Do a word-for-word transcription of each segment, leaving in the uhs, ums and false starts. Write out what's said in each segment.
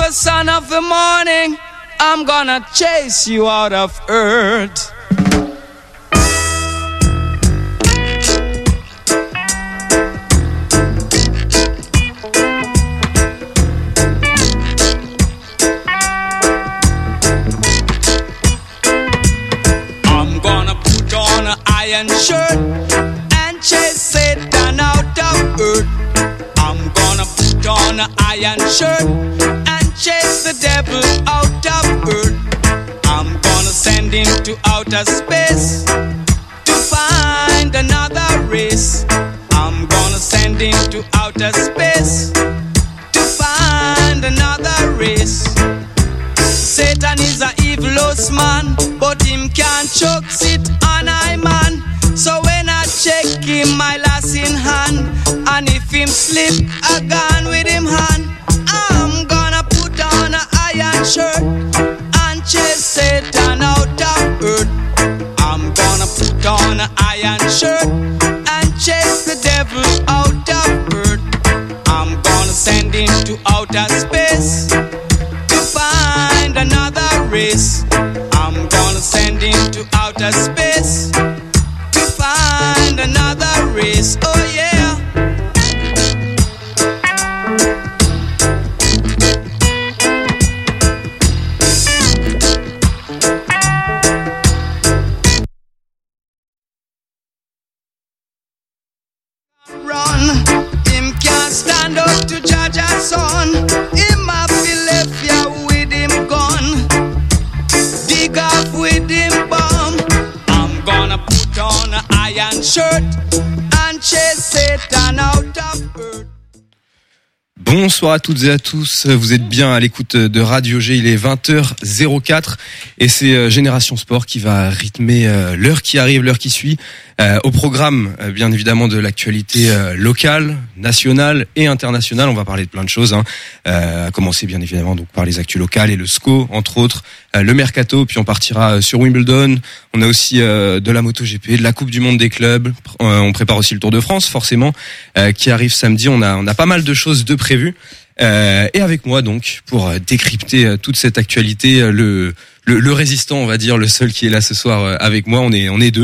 the son of the morning, I'm gonna chase you out of earth. I'm gonna put on an iron shirt and chase Satan out of earth. I'm gonna put on an iron shirt and chase the devil out of earth. I'm gonna send him to outer space to find another race. I'm gonna send him to outer space to find another race. Satan is a evilous man, but him can't choke sit on I man. So when I check him, my lass in hand, and if him slip, I gone with him hand. I'm gonna put on an iron shirt and chase Satan out of earth. I'm gonna put on an iron shirt and chase the devil out of earth. I'm gonna send him to outer space to find another race. I'm gonna send him to outer space to find another race. Oh yeah. Run, him can't stand up to judge our son. Him have to left ya with him gun, dig off with him bomb. I'm gonna put on an iron shirt and chase Satan out of earth. Bonsoir à toutes et à tous, vous êtes bien à l'écoute de Radio G, il est vingt heures zéro quatre et c'est Génération Sport qui va rythmer l'heure qui arrive, l'heure qui suit. Euh, au programme, bien évidemment, de l'actualité euh, locale, nationale et internationale. On va parler de plein de choses, hein. Euh, à commencer bien évidemment donc par les actus locales et le S C O, entre autres, euh, le mercato, puis on partira sur Wimbledon. On a aussi euh, de la MotoGP, de la Coupe du Monde des clubs. Euh, on prépare aussi le Tour de France, forcément, euh, qui arrive samedi. On a, on a pas mal de choses de prévues. Euh, et avec moi donc pour décrypter euh, toute cette actualité, euh, le Le, le résistant, on va dire, le seul qui est là ce soir avec moi, on est on est deux.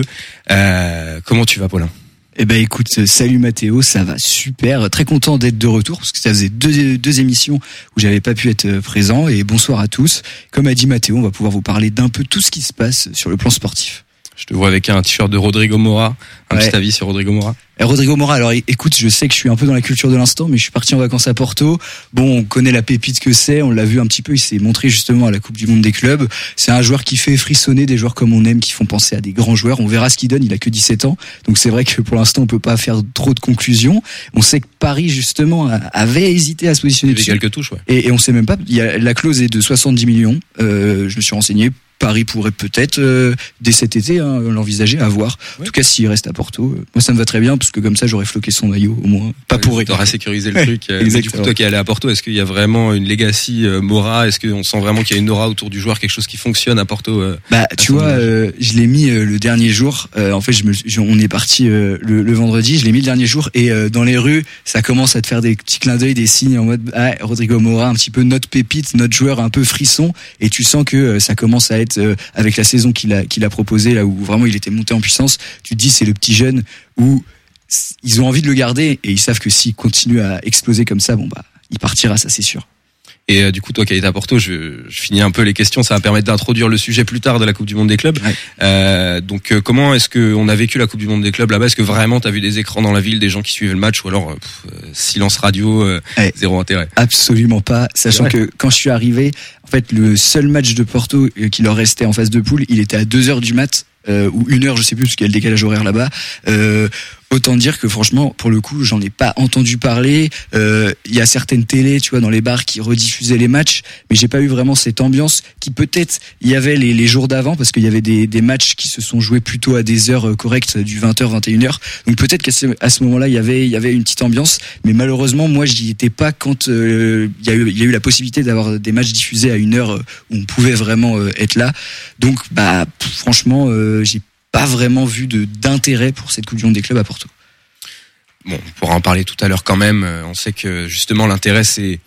Euh, comment tu vas, Paulin ? Eh ben écoute, salut Mathéo, ça va super, très content d'être de retour parce que ça faisait deux deux émissions où j'avais pas pu être présent et bonsoir à tous. Comme a dit Mathéo, on va pouvoir vous parler d'un peu tout ce qui se passe sur le plan sportif. Je te vois avec un t-shirt de Rodrigo Mora. Un ouais. Petit avis sur Rodrigo Mora. Et Rodrigo Mora, alors écoute, je sais que je suis un peu dans la culture de l'instant, mais je suis parti en vacances à Porto. Bon, on connaît la pépite que c'est, on l'a vu un petit peu, il s'est montré justement à la Coupe du Monde des clubs. C'est un joueur qui fait frissonner des joueurs comme on aime, qui font penser à des grands joueurs. On verra ce qu'il donne, il a que dix-sept ans. Donc c'est vrai que pour l'instant, on peut pas faire trop de conclusions. On sait que Paris, justement, avait hésité à se positionner dessus. Il y avait quelques touches, ouais. Et, et on sait même pas, il y a, la clause est de soixante-dix millions. Euh, je me suis renseigné. Paris pourrait peut-être euh, dès cet été hein, l'envisager, à voir. Ouais. En tout cas, s'il reste à Porto, euh, moi ça me va très bien parce que comme ça j'aurais floqué son maillot au moins. Pas ouais, pour rien. T'auras sécurisé le truc. Euh, mais du coup, toi qui es allé à Porto, est-ce qu'il y a vraiment une legacy euh, Mora ? Est-ce qu'on sent vraiment qu'il y a une aura autour du joueur, quelque chose qui fonctionne à Porto euh, Bah, tu vois, euh, je l'ai mis euh, le dernier jour. Euh, en fait, je me, je, on est parti euh, le, le vendredi. Je l'ai mis le dernier jour et euh, dans les rues, ça commence à te faire des petits clins d'œil, des signes en mode ah, Rodrigo Mora, un petit peu notre pépite, notre joueur un peu frisson. Et tu sens que euh, ça commence à être euh, avec la saison qu'il a qu'il a proposé là où vraiment il était monté en puissance, tu te dis c'est le petit jeune où ils ont envie de le garder et ils savent que s'il continue à exploser comme ça, bon bah il partira, ça c'est sûr. Et euh, du coup, toi qui es à Porto, je, je finis un peu les questions, ça va permettre d'introduire le sujet plus tard de la Coupe du Monde des clubs. Ouais. Euh, donc euh, comment est-ce que on a vécu la Coupe du Monde des clubs là-bas ? Est-ce que vraiment t'as vu des écrans dans la ville, des gens qui suivaient le match, ou alors pff, euh, silence radio, euh, ouais. Zéro intérêt ? Absolument pas, sachant que quand je suis arrivé, en fait le seul match de Porto qui leur restait en phase de poule, il était à deux heures du mat. Euh, ou une heure, je sais plus, parce qu'il y a le décalage horaire là-bas. Euh, autant dire que franchement, pour le coup, j'en ai pas entendu parler. Il euh, y a certaines télés, tu vois, dans les bars qui rediffusaient les matchs, mais j'ai pas eu vraiment cette ambiance qui peut-être il y avait les, les jours d'avant, parce qu'il y avait des, des matchs qui se sont joués plutôt à des heures correctes, du vingt heures, vingt et une heures. Donc peut-être qu'à ce, à ce moment-là, il y avait il y avait une petite ambiance, mais malheureusement, moi, j'y étais pas quand il euh, y a eu il y a eu la possibilité d'avoir des matchs diffusés à une heure où on pouvait vraiment euh, être là. Donc, bah, franchement. Euh, j'ai pas vraiment vu de d'intérêt pour cette Coupe du Monde des clubs à Porto. Bon, on pourra en parler tout à l'heure quand même. On sait que justement l'intérêt c'est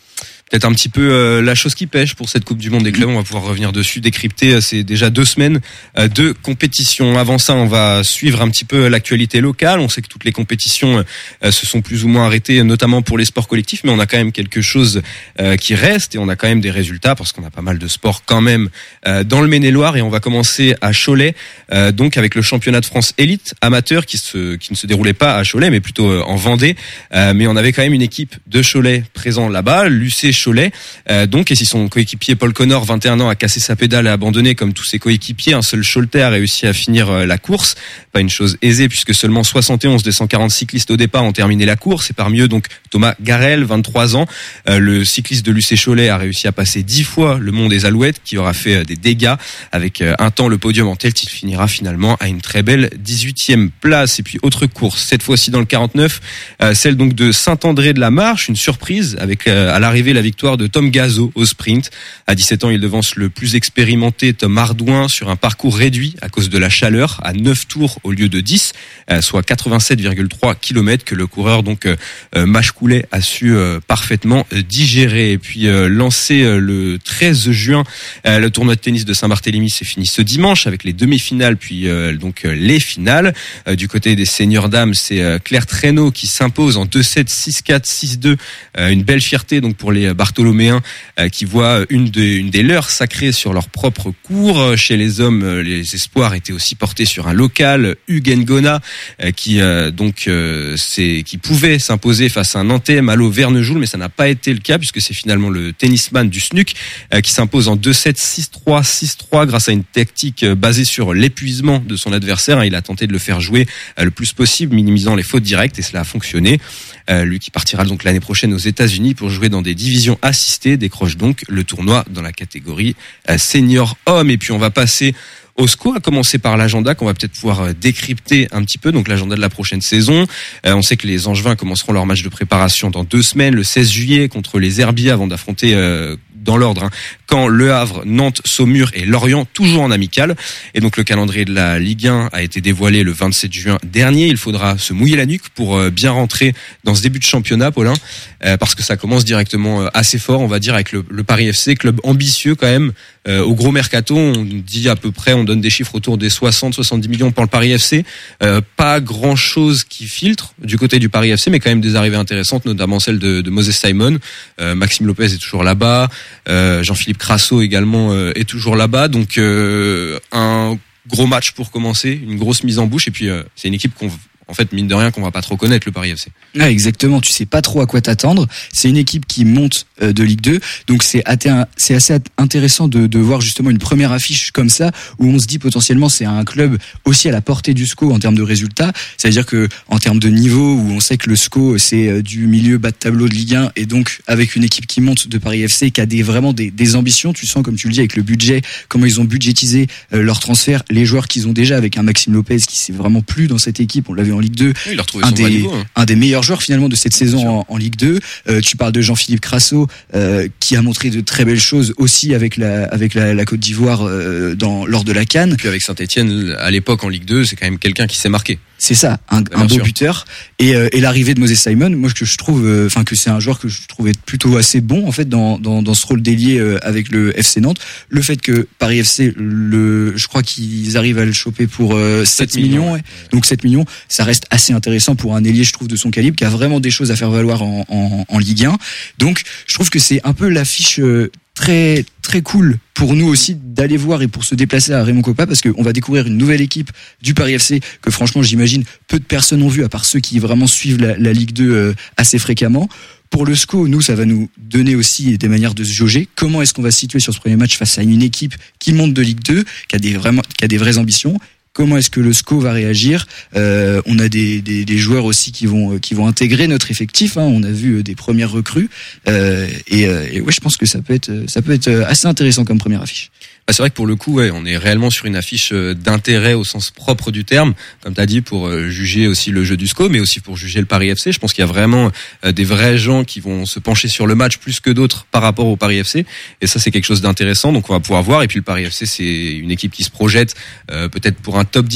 peut-être un petit peu euh, la chose qui pêche pour cette Coupe du Monde des clubs. On va pouvoir revenir dessus, décrypter. C'est déjà deux semaines euh, de compétition. Avant ça, on va suivre un petit peu l'actualité locale. On sait que toutes les compétitions euh, se sont plus ou moins arrêtées, notamment pour les sports collectifs, mais on a quand même quelque chose euh, qui reste et on a quand même des résultats parce qu'on a pas mal de sports quand même euh, dans le Maine-et-Loire. Et on va commencer à Cholet, euh, donc avec le championnat de France élite amateur qui se qui ne se déroulait pas à Cholet, mais plutôt euh, en Vendée. Euh, mais on avait quand même une équipe de Cholet présent là-bas, l'U C Cholet, euh, donc, et si son coéquipier Paul Connor, vingt et un ans, a cassé sa pédale et a abandonné comme tous ses coéquipiers, un seul Choletais a réussi à finir euh, la course. Pas une chose aisée puisque seulement soixante et onze des cent quarante cyclistes au départ ont terminé la course, et parmi eux donc Thomas Garel, vingt-trois ans, euh, le cycliste de l'U C Cholet, a réussi à passer dix fois le mont des Alouettes, qui aura fait euh, des dégâts avec euh, un temps le podium en tête. Il finira finalement à une très belle dix-huitième place. Et puis autre course, cette fois-ci dans le quarante-neuf, euh, celle donc de Saint-André de la Marche, une surprise avec euh, à l'arrivée la victoire de Tom Gazo au sprint. À dix-sept ans, il devance le plus expérimenté Tom Ardouin sur un parcours réduit à cause de la chaleur, à neuf tours au lieu de dix, euh, soit quatre-vingt-sept virgule trois kilomètres que le coureur donc euh, euh, Machecoulet a su euh, parfaitement euh, digérer. Et puis euh, lancé euh, le treize juin, euh, le tournoi de tennis de Saint-Barthélemy s'est fini ce dimanche avec les demi-finales puis euh, donc euh, les finales. Euh, du côté des seniors dames, c'est euh, Claire Traîneau qui s'impose en deux sept, six quatre, six deux. Euh, une belle fierté donc pour les Bartholoméens euh, qui voient une, de, une des leurs sacrées sur leur propre cours. Chez les hommes, euh, les espoirs étaient aussi portés sur un local, Hugues Ngona, euh, qui euh, donc euh, c'est qui pouvait s'imposer face à un Nantais, Malo Vernejoul, mais ça n'a pas été le cas puisque c'est finalement le tennisman du S N U C euh, qui s'impose en deux sept, six trois, six trois grâce à une tactique euh, basée sur l'épuisement de son adversaire. Il a tenté de le faire jouer euh, le plus possible, minimisant les fautes directes, et cela a fonctionné. Euh, lui qui partira donc l'année prochaine aux États-Unis pour jouer dans des divisions assistées décroche donc le tournoi dans la catégorie euh, senior homme. Et puis on va passer au S C O, à commencer par l'agenda qu'on va peut-être pouvoir décrypter un petit peu, donc l'agenda de la prochaine saison. Euh, on sait que les Angevins commenceront leur match de préparation dans deux semaines, le seize juillet contre les Herbiers, avant d'affronter euh, dans l'ordre hein, Caen, Le Havre, Nantes, Saumur et Lorient, toujours en amical. Et donc le calendrier de la Ligue un a été dévoilé le vingt-sept juin dernier. Il faudra se mouiller la nuque pour euh, bien rentrer dans ce début de championnat, Paulin, euh, parce que ça commence directement euh, assez fort, on va dire, avec le, le Paris F C, club ambitieux quand même. Euh, au gros mercato, on dit à peu près, on donne des chiffres autour des soixante à soixante-dix millions pour le Paris F C. Euh, pas grand chose qui filtre du côté du Paris F C, mais quand même des arrivées intéressantes, notamment celle de, de Moses Simon. Euh, Maxime Lopez est toujours là-bas. Euh, Jean-Philippe Crasso également euh, est toujours là-bas. Donc euh, un gros match pour commencer, une grosse mise en bouche. Et puis euh, c'est une équipe qu'on, en fait, mine de rien, qu'on va pas trop connaître, le Paris F C. Ah, exactement, tu sais pas trop à quoi t'attendre. C'est une équipe qui monte euh, de Ligue deux, donc c'est, atte- c'est assez intéressant de, de voir justement une première affiche comme ça, où on se dit potentiellement c'est un club aussi à la portée du S C O en termes de résultats. C'est-à-dire que en termes de niveau, où on sait que le S C O c'est euh, du milieu bas de tableau de Ligue un, et donc avec une équipe qui monte de Paris F C, qui a des, vraiment des, des ambitions, tu sens, comme tu le dis, avec le budget, comment ils ont budgétisé euh, leur transfert, les joueurs qu'ils ont déjà, avec un Maxime Lopez qui s'est vraiment plu dans cette équipe, on l'avait en Ligue deux. Oui, il a retrouvé un son des, vrai niveau, hein. un des meilleurs joueurs finalement de cette saison en, en Ligue deux. Euh, tu parles de Jean-Philippe Crasso, euh, qui a montré de très belles choses aussi avec la, avec la, la Côte d'Ivoire euh, dans, lors de la CAN. Et puis avec Saint-Etienne, à l'époque en Ligue deux, c'est quand même quelqu'un qui s'est marqué. C'est ça, un, un beau buteur. Et, euh, et l'arrivée de Moses Simon, moi que je trouve, enfin euh, que c'est un joueur que je trouvais plutôt assez bon en fait dans dans, dans ce rôle d'ailier euh, avec le F C Nantes. Le fait que Paris F C, le, je crois qu'ils arrivent à le choper pour euh, sept millions, ouais. Donc sept millions, ça reste assez intéressant pour un ailier, je trouve, de son calibre, qui a vraiment des choses à faire valoir en, en, en Ligue un. Donc je trouve que c'est un peu l'affiche euh, très très cool pour nous aussi d'aller voir et pour se déplacer à Raymond Kopa, parce qu'on va découvrir une nouvelle équipe du Paris F C que franchement j'imagine peu de personnes ont vu, à part ceux qui vraiment suivent la, la Ligue deux euh, assez fréquemment. Pour le S C O, nous, ça va nous donner aussi des manières de se jauger. Comment est-ce qu'on va se situer sur ce premier match face à une équipe qui monte de Ligue deux, qui a des vraiment, qui a des vraies ambitions? Comment est-ce que le S C O va réagir? euh, On a des, des, des joueurs aussi qui vont qui vont intégrer notre effectif. Hein. On a vu des premières recrues euh, et, et ouais, je pense que ça peut être ça peut être assez intéressant comme première affiche. Bah c'est vrai que pour le coup, ouais, on est réellement sur une affiche d'intérêt au sens propre du terme, comme tu as dit, pour juger aussi le jeu du S C O, mais aussi pour juger le Paris F C. Je pense qu'il y a vraiment des vrais gens qui vont se pencher sur le match plus que d'autres par rapport au Paris F C, et ça c'est quelque chose d'intéressant, donc on va pouvoir voir. Et puis le Paris F C, c'est une équipe qui se projette euh, peut-être pour un top dix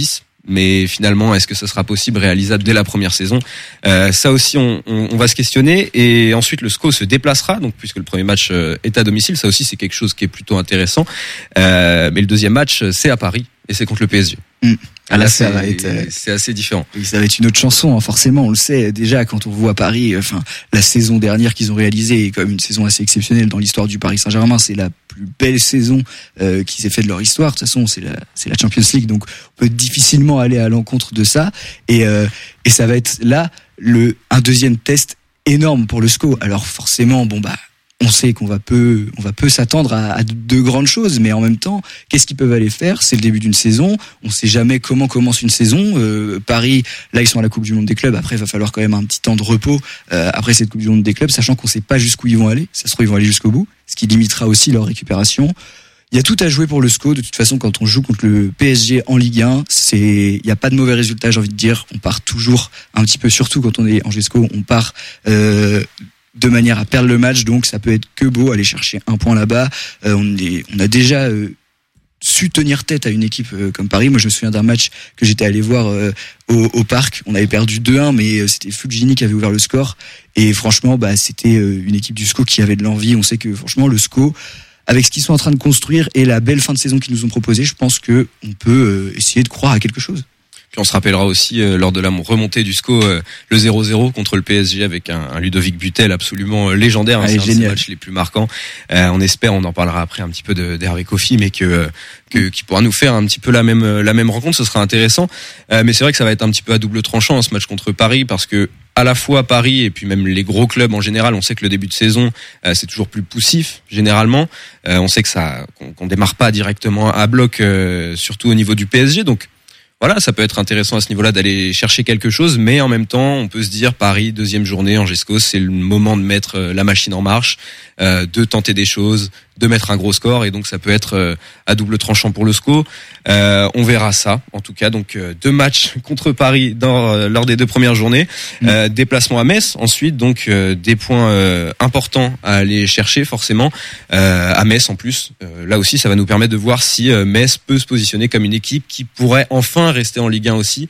mais finalement, est-ce que ça sera possible, réalisable dès la première saison? euh, Ça aussi, on, on, on va se questionner. Et ensuite, le S C O se déplacera, donc puisque le premier match est à domicile, ça aussi c'est quelque chose qui est plutôt intéressant. Euh, mais le deuxième match, c'est à Paris et c'est contre le P S G. Mmh. Ah là, là ça c'est, va être, euh, c'est assez différent. Ça va être une autre chanson, hein, forcément. On le sait déjà quand on voit Paris. Enfin, la saison dernière qu'ils ont réalisée est quand même une saison assez exceptionnelle dans l'histoire du Paris Saint-Germain. C'est la plus belle saison euh, qui s'est faite de leur histoire. De toute façon, c'est la, c'est la Champions League, donc on peut difficilement aller à l'encontre de ça. Et euh, et ça va être là le un deuxième test énorme pour le S C O. Alors forcément, bon bah. On sait qu'on va peu, on va peu s'attendre à, à de grandes choses, mais en même temps, qu'est-ce qu'ils peuvent aller faire? C'est le début d'une saison. On sait jamais comment commence une saison. Euh, Paris, là, ils sont à la Coupe du Monde des clubs. Après, il va falloir quand même un petit temps de repos euh, après cette Coupe du Monde des clubs, sachant qu'on sait pas jusqu'où ils vont aller. Ça se trouve, ils vont aller jusqu'au bout, ce qui limitera aussi leur récupération. Il y a tout à jouer pour le S C O. De toute façon, quand on joue contre le P S G en Ligue un, c'est, il y a pas de mauvais résultats, j'ai envie de dire. On part toujours un petit peu, surtout quand on est en G S C O, on part. Euh, de manière à perdre le match, donc ça peut être que beau, aller chercher un point là-bas. Euh, on, est, on a déjà euh, su tenir tête à une équipe euh, comme Paris. Moi, je me souviens d'un match que j'étais allé voir euh, au, au parc. On avait perdu deux un, mais euh, c'était Fulgini qui avait ouvert le score. Et franchement, bah, c'était euh, une équipe du S C O qui avait de l'envie. On sait que franchement, le S C O, avec ce qu'ils sont en train de construire et la belle fin de saison qu'ils nous ont proposée, je pense que on peut euh, essayer de croire à quelque chose. Puis on se rappellera aussi euh, lors de la remontée du S C O euh, le zéro zéro contre le P S G avec un, un Ludovic Butel absolument euh, légendaire, hein, ah, c'est un génial. des matchs les plus marquants. Euh, on espère, on en parlera après un petit peu de, d'Hervé Kofi, mais que, euh, que qui pourra nous faire un petit peu la même la même rencontre, ce sera intéressant. Euh, mais c'est vrai que ça va être un petit peu à double tranchant hein, ce match contre Paris, parce que à la fois Paris et puis même les gros clubs en général, on sait que le début de saison euh, c'est toujours plus poussif généralement. Euh, on sait que ça qu'on, qu'on démarre pas directement à bloc, euh, surtout au niveau du P S G, donc. Voilà, ça peut être intéressant à ce niveau-là d'aller chercher quelque chose, mais en même temps, on peut se dire Paris, deuxième journée en G S C O, c'est le moment de mettre la machine en marche, euh, de tenter des choses, de mettre un gros score, et donc ça peut être euh, à double tranchant pour le S C O. Euh, on verra ça, en tout cas. Donc euh, deux matchs contre Paris dans, euh, lors des deux premières journées, mmh. euh, déplacement à Metz ensuite, donc euh, des points euh, importants à aller chercher forcément euh, à Metz en plus. Euh, là aussi, ça va nous permettre de voir si euh, Metz peut se positionner comme une équipe qui pourrait enfin rester en Ligue un aussi.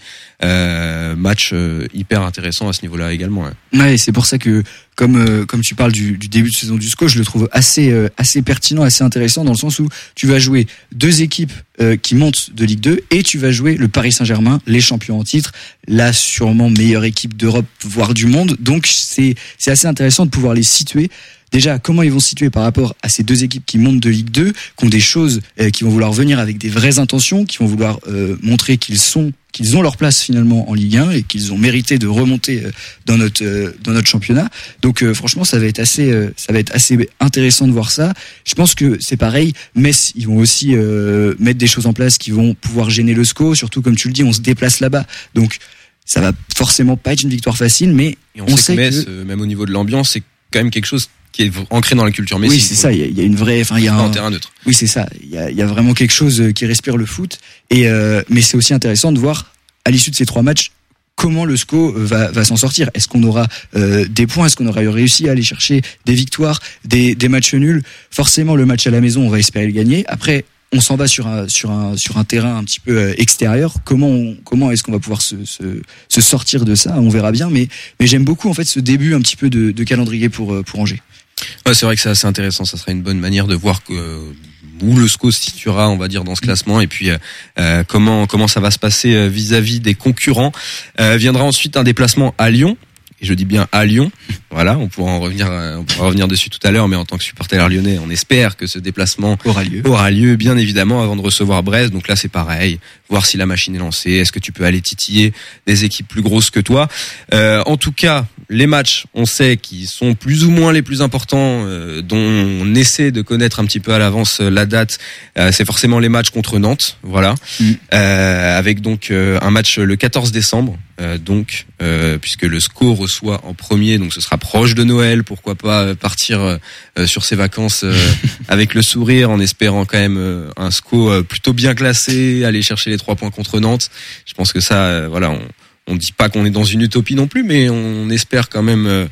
Euh, match euh, hyper intéressant à ce niveau-là également. Hein. Ouais, c'est pour ça que comme euh, comme tu parles du, du début de saison du S C O, je le trouve assez euh, assez pertinent, assez intéressant dans le sens où tu vas jouer deux équipes euh, qui montent de Ligue deux et tu vas jouer le Paris Saint-Germain, les champions en titre, la sûrement meilleure équipe d'Europe voire du monde. Donc c'est c'est assez intéressant de pouvoir les situer. Déjà, comment ils vont se situer par rapport à ces deux équipes qui montent de Ligue deux, qui ont des choses, euh, qui vont vouloir venir avec des vraies intentions, qui vont vouloir euh, montrer qu'ils sont, qu'ils ont leur place finalement en Ligue un et qu'ils ont mérité de remonter euh, dans notre euh, dans notre championnat. Donc euh, franchement, ça va être assez, euh, ça va être assez intéressant de voir ça. Je pense que c'est pareil. Metz, ils vont aussi euh, mettre des choses en place qui vont pouvoir gêner le S C O. Surtout comme tu le dis, on se déplace là-bas, donc ça va forcément pas être une victoire facile, mais et on, on sait, sait que Metz, que... euh, même au niveau de l'ambiance, c'est quand même quelque chose qui est ancré dans la culture Messi. Oui, c'est ça. Il y a, il y a une vraie, enfin, il y a un terrain neutre. Oui, c'est ça. Il y a, il y a vraiment quelque chose qui respire le foot. Et euh, mais c'est aussi intéressant de voir à l'issue de ces trois matchs comment le S C O va, va s'en sortir. Est-ce qu'on aura euh, des points? Est-ce qu'on aura réussi à aller chercher des victoires, des, des matchs nuls? Forcément, le match à la maison, on va espérer le gagner. Après, on s'en va sur un sur un sur un terrain un petit peu extérieur. Comment on, comment est-ce qu'on va pouvoir se, se se sortir de ça? On verra bien. Mais mais j'aime beaucoup en fait ce début un petit peu de, de calendrier pour pour Angers. Ouais, c'est vrai que c'est assez intéressant. Ça sera une bonne manière de voir que, euh, où le S C O se situera, on va dire, dans ce classement, et puis euh, comment comment ça va se passer vis-à-vis des concurrents. Euh, viendra ensuite un déplacement à Lyon. Et je dis bien à Lyon. Voilà, on pourra en revenir, on pourra revenir dessus tout à l'heure, mais en tant que supporter lyonnais, on espère que ce déplacement aura lieu. aura lieu, bien évidemment, avant de recevoir Brest. Donc là, c'est pareil. Voir si la machine est lancée. Est-ce que tu peux aller titiller des équipes plus grosses que toi? Euh, en tout cas, les matchs, on sait qu'ils sont plus ou moins les plus importants, euh, dont on essaie de connaître un petit peu à l'avance la date. Euh, c'est forcément les matchs contre Nantes, voilà, mmh. euh, avec donc euh, un match le quatorze décembre. Euh, donc, euh, puisque le S C O reçoit en premier, donc ce sera proche de Noël, pourquoi pas partir euh, sur ses vacances euh, avec le sourire, en espérant quand même euh, un S C O euh, plutôt bien classé, aller chercher les trois points contre Nantes. Je pense que ça, euh, voilà, on, on dit pas qu'on est dans une utopie non plus, mais on espère quand même, euh,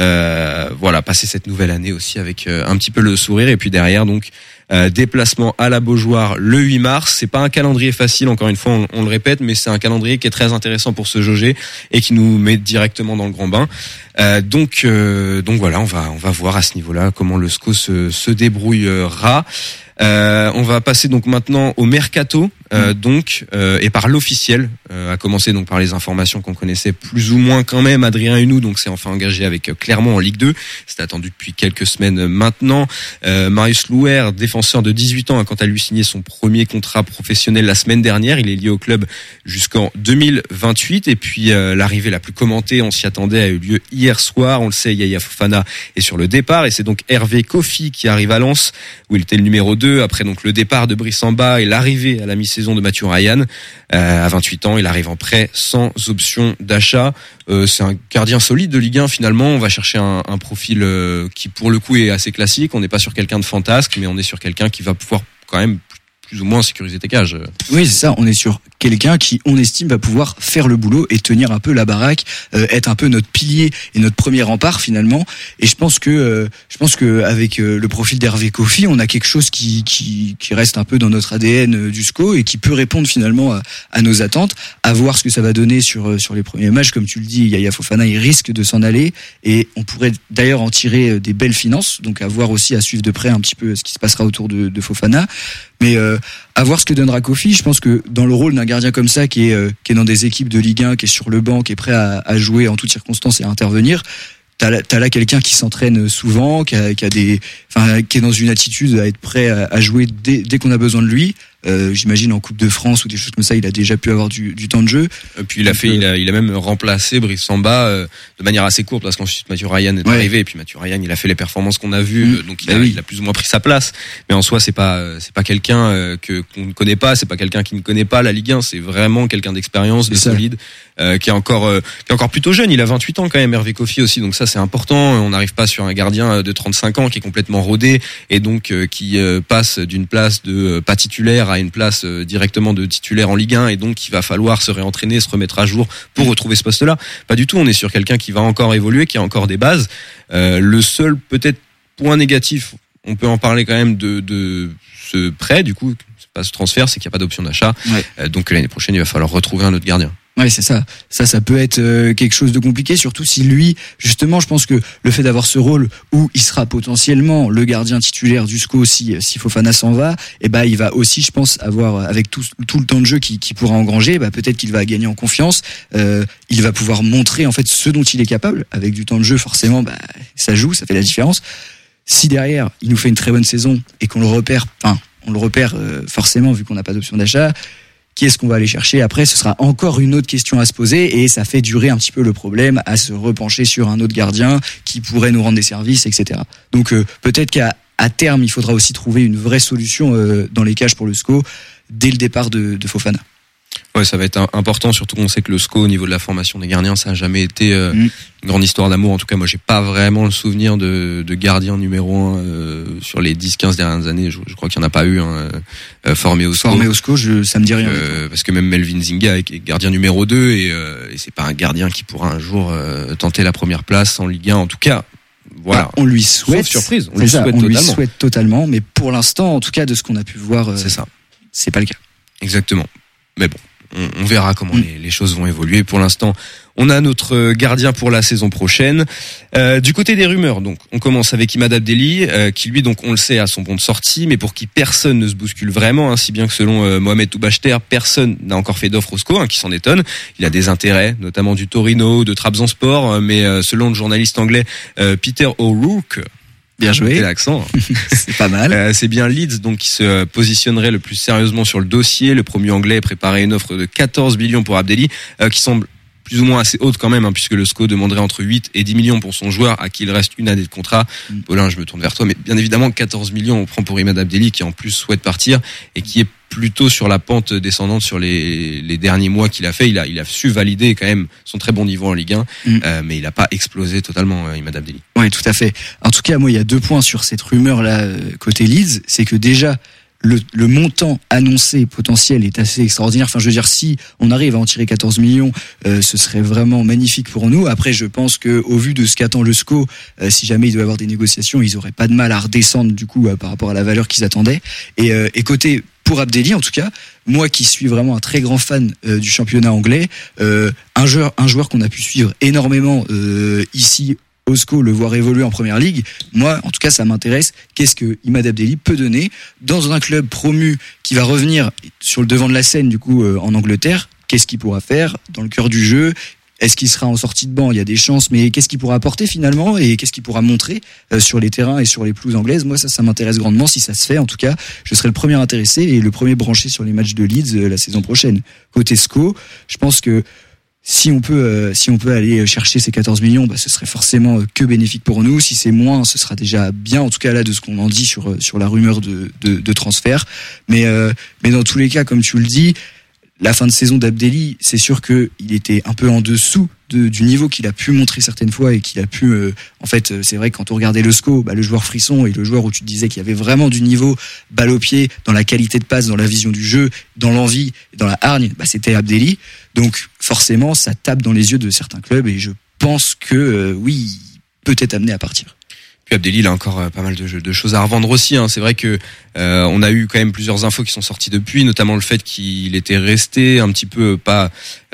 euh, voilà, passer cette nouvelle année aussi avec euh, un petit peu le sourire. Et puis derrière, donc, euh, déplacement à la Beaujoire le huit mars. C'est pas un calendrier facile, encore une fois, on, on le répète, mais c'est un calendrier qui est très intéressant pour se jauger et qui nous met directement dans le grand bain. Euh, donc, euh, donc voilà, on va, on va voir à ce niveau-là comment le S C O se, se débrouillera. Euh, on va passer donc maintenant au mercato, euh, donc euh, et par l'officiel, euh, à commencer donc par les informations qu'on connaissait plus ou moins quand même. Adrien Hunou donc s'est enfin engagé avec euh, Clermont en Ligue deux. C'était attendu depuis quelques semaines maintenant. Euh, Marius Louer, défenseur de dix-huit ans, a quant à lui signé son premier contrat professionnel la semaine dernière. Il est lié au club jusqu'en deux mille vingt-huit. Et puis euh, l'arrivée la plus commentée, on s'y attendait, a eu lieu hier soir. On le sait, Yaya Fofana est sur le départ et c'est donc Hervé Kofi qui arrive à Lens où il était le numéro deux. Après donc le départ de Brice Samba et l'arrivée à la mi-saison de Mathieu Ryan. Euh, à vingt-huit ans, il arrive en prêt sans option d'achat. Euh, c'est un gardien solide de Ligue un finalement. On va chercher un, un profil euh, qui pour le coup est assez classique. On n'est pas sur quelqu'un de fantasque, mais on est sur quelqu'un qui va pouvoir quand même plus ou moins sécuriser tes cages. Oui, c'est ça. On est sur quelqu'un qui, on estime, va pouvoir faire le boulot et tenir un peu la baraque, euh, être un peu notre pilier et notre premier rempart finalement. Et je pense que, euh, je pense que avec euh, le profil d'Hervé Kofi, on a quelque chose qui, qui, qui reste un peu dans notre A D N euh, du S C O et qui peut répondre finalement à, à nos attentes. À voir ce que ça va donner sur euh, sur les premiers matchs. Comme tu le dis, Yaya Fofana, il risque de s'en aller et on pourrait d'ailleurs en tirer des belles finances. Donc à voir aussi, à suivre de près un petit peu ce qui se passera autour de, de Fofana. Mais euh, à voir ce que donnera Kofi. Je pense que dans le rôle d'un gardien comme ça, qui est euh, qui est dans des équipes de Ligue un, qui est sur le banc, qui est prêt à, à jouer en toutes circonstances et à intervenir, t'as là, t'as là quelqu'un qui s'entraîne souvent, qui a, qui a des, enfin, qui est dans une attitude à être prêt à, à jouer dès, dès qu'on a besoin de lui. Euh, j'imagine en Coupe de France ou des choses comme ça, il a déjà pu avoir du, du temps de jeu. Et puis il a fait, euh, il a, il a même remplacé Brice Samba euh, de manière assez courte parce qu'ensuite Mathieu Ryan est ouais. arrivé et puis Mathieu Ryan il a fait les performances qu'on a vues, mmh. donc il a, bah oui. il a plus ou moins pris sa place. Mais en soi c'est pas, c'est pas quelqu'un euh, que qu'on ne connaît pas, c'est pas quelqu'un qui ne connaît pas la Ligue un, c'est vraiment quelqu'un d'expérience, de c'est solide, euh, qui est encore, euh, qui est encore plutôt jeune. Il a vingt-huit ans quand même, Hervé Kofi aussi, donc ça c'est important. On n'arrive pas sur un gardien de trente-cinq ans qui est complètement rodé et donc euh, qui euh, passe d'une place de euh, pas titulaire à une place euh, directement de titulaire en Ligue un et donc il va falloir se réentraîner, se remettre à jour pour retrouver ce poste-là. Pas du tout, on est sur quelqu'un qui va encore évoluer, qui a encore des bases. Euh, le seul peut-être point négatif, on peut en parler quand même de, de ce prêt, du coup, c'est pas ce transfert, c'est qu'il n'y a pas d'option d'achat. Ouais. Euh, donc l'année prochaine, il va falloir retrouver un autre gardien. Ouais, c'est ça. Ça, ça peut être euh, quelque chose de compliqué, surtout si lui, justement, je pense que le fait d'avoir ce rôle où il sera potentiellement le gardien titulaire du S C O si, si Fofana s'en va, et ben, il va aussi, je pense, avoir, avec tout, tout le temps de jeu qu'il, qu'il pourra engranger, bah, peut-être qu'il va gagner en confiance, euh, il va pouvoir montrer, en fait, ce dont il est capable. Avec du temps de jeu, forcément, bah, ça joue, ça fait la différence. Si derrière, il nous fait une très bonne saison et qu'on le repère, enfin, on le repère, euh, forcément, vu qu'on n'a pas d'option d'achat, qui est-ce qu'on va aller chercher après? Ce sera encore une autre question à se poser et ça fait durer un petit peu le problème à se repencher sur un autre gardien qui pourrait nous rendre des services, et cetera. Donc euh, peut-être qu'à à terme, il faudra aussi trouver une vraie solution euh, dans les cages pour le S C O dès le départ de, de Fofana. Ouais, ça va être important, surtout qu'on sait que le S C O au niveau de la formation des gardiens, ça a jamais été euh, mmh. une grande histoire d'amour. En tout cas, moi, j'ai pas vraiment le souvenir de, de gardien numéro un euh, sur les dix quinze dernières années. Je, je crois qu'il y en a pas eu un euh, formé au S C O. Formé au S C O, je, ça me dit rien. Euh, parce que même Melvin Zinga est gardien numéro deux et, euh, et c'est pas un gardien qui pourra un jour euh, tenter la première place en Ligue un. En tout cas, voilà. Bah, on lui souhaite. Sauf surprise, on c'est lui ça, souhaite on totalement. lui souhaite totalement, mais pour l'instant, en tout cas, de ce qu'on a pu voir, euh, c'est ça. C'est pas le cas. Exactement. Mais bon. On verra comment mmh. les, les choses vont évoluer. Pour l'instant, on a notre gardien pour la saison prochaine. Euh, du côté des rumeurs, donc, on commence avec Imad Abdelli, euh, qui lui, donc, on le sait, a son bon de sortie, mais pour qui personne ne se bouscule vraiment, hein, si bien que selon euh, Mohamed Toubachter, personne n'a encore fait d'offre au S C O, hein, qui s'en étonne. Il a des intérêts, notamment du Torino, de Trabzonspor, euh, mais euh, selon le journaliste anglais euh, Peter O'Rourke. Bien joué. C'est l'accent. C'est pas mal. Euh, c'est bien Leeds donc qui se positionnerait le plus sérieusement sur le dossier. Le premier anglais préparait une offre de quatorze millions pour Abdelli, euh, qui semble plus ou moins assez haute quand même, hein, puisque le S C O demanderait entre huit et dix millions pour son joueur, à qui il reste une année de contrat. Mm. Paulin, je me tourne vers toi, mais bien évidemment quatorze millions on prend pour Imad Abdelli, qui en plus souhaite partir et qui est plutôt sur la pente descendante sur les, les derniers mois qu'il a fait. Il a, il a su valider quand même son très bon niveau en Ligue un, mm. euh, mais il n'a pas explosé totalement, euh, Imad Abdelli. Oui, tout à fait. En tout cas, moi, il y a deux points sur cette rumeur-là, côté Leeds. C'est que déjà, le, le montant annoncé potentiel est assez extraordinaire. Enfin, je veux dire, si on arrive à en tirer quatorze millions, euh, ce serait vraiment magnifique pour nous. Après, je pense que au vu de ce qu'attend le S C O, euh, si jamais il doit y avoir des négociations, ils auraient pas de mal à redescendre du coup euh, par rapport à la valeur qu'ils attendaient. Et, euh, et côté pour Abdelli, en tout cas, moi qui suis vraiment un très grand fan euh, du championnat anglais, euh, un joueur, un joueur qu'on a pu suivre énormément euh, ici. O S C O, le voir évoluer en première ligue, moi, en tout cas, ça m'intéresse. Qu'est-ce que Imad Abdelli peut donner dans un club promu qui va revenir sur le devant de la scène, du coup, euh, en Angleterre? Qu'est-ce qu'il pourra faire dans le cœur du jeu? Est-ce qu'il sera en sortie de banc? Il y a des chances, mais qu'est-ce qu'il pourra apporter finalement et qu'est-ce qu'il pourra montrer euh, sur les terrains et sur les pelouses anglaises? Moi, ça, ça m'intéresse grandement. Si ça se fait, en tout cas, je serai le premier intéressé et le premier branché sur les matchs de Leeds euh, la saison prochaine. Côté S C O, je pense que si on peut, euh, si on peut aller chercher ces quatorze millions, bah, ce serait forcément que bénéfique pour nous. Si c'est moins, ce sera déjà bien, en tout cas là, de ce qu'on en dit sur sur la rumeur de de, de transfert. Mais euh, mais dans tous les cas, comme tu le dis, la fin de saison d'Abdelli, c'est sûr que il était un peu en dessous de, du niveau qu'il a pu montrer certaines fois et qu'il a pu, euh, en fait, c'est vrai que quand on regardait le S C O, bah, le joueur frisson et le joueur où tu te disais qu'il y avait vraiment du niveau, balle au pied, dans la qualité de passe, dans la vision du jeu, dans l'envie, dans la hargne, bah, c'était Abdelli. Donc forcément, ça tape dans les yeux de certains clubs et je pense que euh, oui, peut être amené à partir. Puis Abdelli, il a encore euh, pas mal de, de choses à revendre aussi. Hein. C'est vrai que euh, on a eu quand même plusieurs infos qui sont sorties depuis, notamment le fait qu'il était resté un petit peu pas.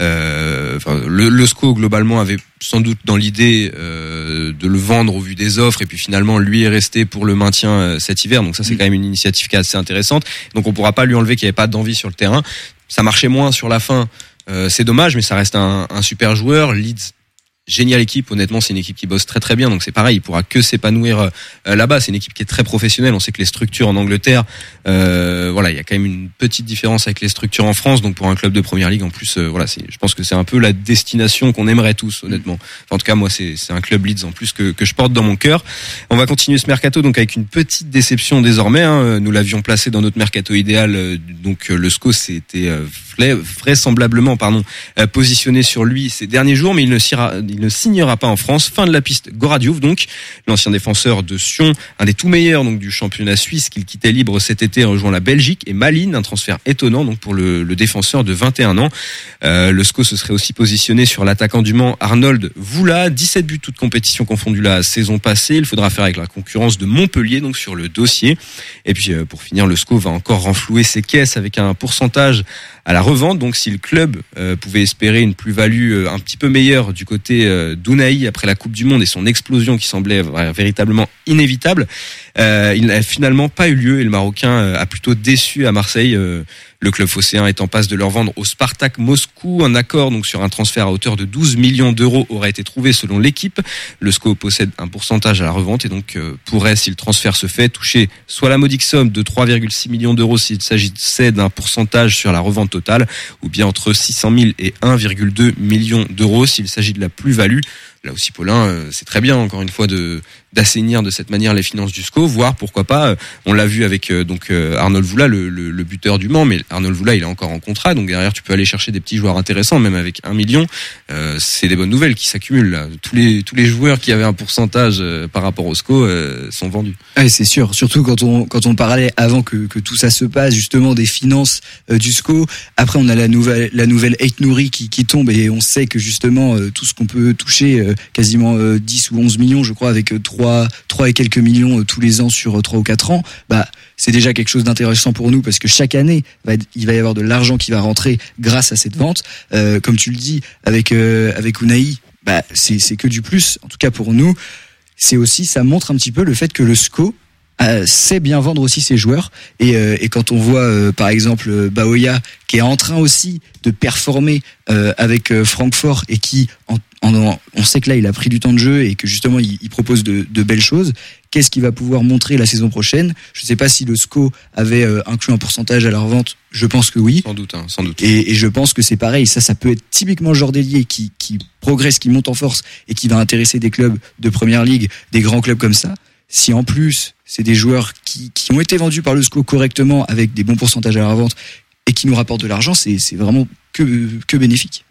Euh, enfin, le, le S C O globalement avait sans doute dans l'idée euh, de le vendre au vu des offres, et puis finalement lui est resté pour le maintien euh, cet hiver. Donc ça, c'est quand même une initiative qui est assez intéressante. Donc on pourra pas lui enlever qu'il n'y avait pas d'envie sur le terrain. Ça marchait moins sur la fin. Euh, c'est dommage, mais ça reste un, un super joueur. Leeds, géniale équipe, honnêtement, c'est une équipe qui bosse très très bien, donc c'est pareil, il pourra que s'épanouir euh, là-bas. C'est une équipe qui est très professionnelle. On sait que les structures en Angleterre, euh, voilà, il y a quand même une petite différence avec les structures en France. Donc pour un club de première ligue, en plus, euh, voilà, c'est, je pense que c'est un peu la destination qu'on aimerait tous, honnêtement. Enfin, en tout cas, moi, c'est, c'est un club Leeds en plus que, que je porte dans mon cœur. On va continuer ce mercato donc avec une petite déception désormais. Hein. Nous l'avions placé dans notre mercato idéal, euh, donc euh, le S C O s'était euh, vraisemblablement, pardon, euh, positionné sur lui ces derniers jours, mais il ne signera, il ne signera pas en France. Fin de la piste Gora Diouf, donc l'ancien défenseur de Sion, un des tout meilleurs donc du championnat suisse, qu'il quittait libre cet été en rejoignant la Belgique, et Malines, un transfert étonnant donc pour le, le défenseur de vingt et un ans. Euh, le S C O se serait aussi positionné sur l'attaquant du Mans Arnold Voula, dix-sept buts toutes compétitions confondues la saison passée. Il faudra faire avec la concurrence de Montpellier donc sur le dossier. Et puis euh, pour finir, le S C O va encore renflouer ses caisses avec un pourcentage à la revente. Donc si le club euh, pouvait espérer une plus-value euh, un petit peu meilleure du côté euh, d'Unai après la Coupe du Monde et son explosion qui semblait euh, véritablement inévitable, euh, il n'a finalement pas eu lieu et le Marocain euh, a plutôt déçu à Marseille. Euh, le club phocéen est en passe de leur vendre au Spartak Moscou. Un accord donc sur un transfert à hauteur de douze millions d'euros aurait été trouvé selon l'équipe. Le S C O possède un pourcentage à la revente et donc euh, pourrait, si le transfert se fait, toucher soit la modique somme de trois virgule six millions d'euros s'il s'agissait d'un pourcentage sur la revente totale, ou bien entre six cent mille et un virgule deux millions d'euros s'il s'agit de la plus-value. Là aussi, Paulin, euh, c'est très bien, encore une fois, de d'assainir de cette manière les finances du S C O, voire pourquoi pas, euh, on l'a vu avec euh, donc euh, Arnold Voula, le, le, le buteur du Mans, mais Arnold Voula, il est encore en contrat, donc derrière tu peux aller chercher des petits joueurs intéressants, même avec un million. Euh, c'est des bonnes nouvelles qui s'accumulent là. Tous les tous les joueurs qui avaient un pourcentage euh, par rapport au S C O euh, sont vendus. Ouais, c'est sûr. Surtout quand on quand on parlait avant que que tout ça se passe, justement des finances euh, du S C O. Après, on a la nouvelle la nouvelle Ait Nouri qui qui tombe et on sait que justement euh, tout ce qu'on peut toucher, euh, quasiment euh, dix ou onze millions, je crois, avec euh, trois trois et quelques millions euh, tous les ans sur euh, trois ou quatre ans. Bah c'est déjà quelque chose d'intéressant pour nous parce que chaque année, va, il va y avoir de l'argent qui va rentrer grâce à cette vente. Euh, comme tu le dis, avec euh, avec Unai, bah c'est c'est que du plus. En tout cas pour nous, c'est aussi, ça montre un petit peu le fait que le S C O euh, sait bien vendre aussi ses joueurs. Et, euh, et quand on voit euh, par exemple euh, Baoya qui est en train aussi de performer euh, avec euh, Francfort et qui en, en, on sait que là il a pris du temps de jeu et que justement il, il propose de, de belles choses. Qu'est-ce qu'il va pouvoir montrer la saison prochaine? Je ne sais pas si le S C O avait euh, inclus un pourcentage à la revente. Je pense que oui. Sans doute, hein, sans doute. Et, et je pense que c'est pareil. Ça, ça peut être typiquement le genre d'ailier qui, qui progresse, qui monte en force et qui va intéresser des clubs de première ligue, des grands clubs comme ça. Si en plus c'est des joueurs qui, qui ont été vendus par le S C O correctement avec des bons pourcentages à la revente et qui nous rapportent de l'argent, c'est, c'est vraiment que, que bénéfique.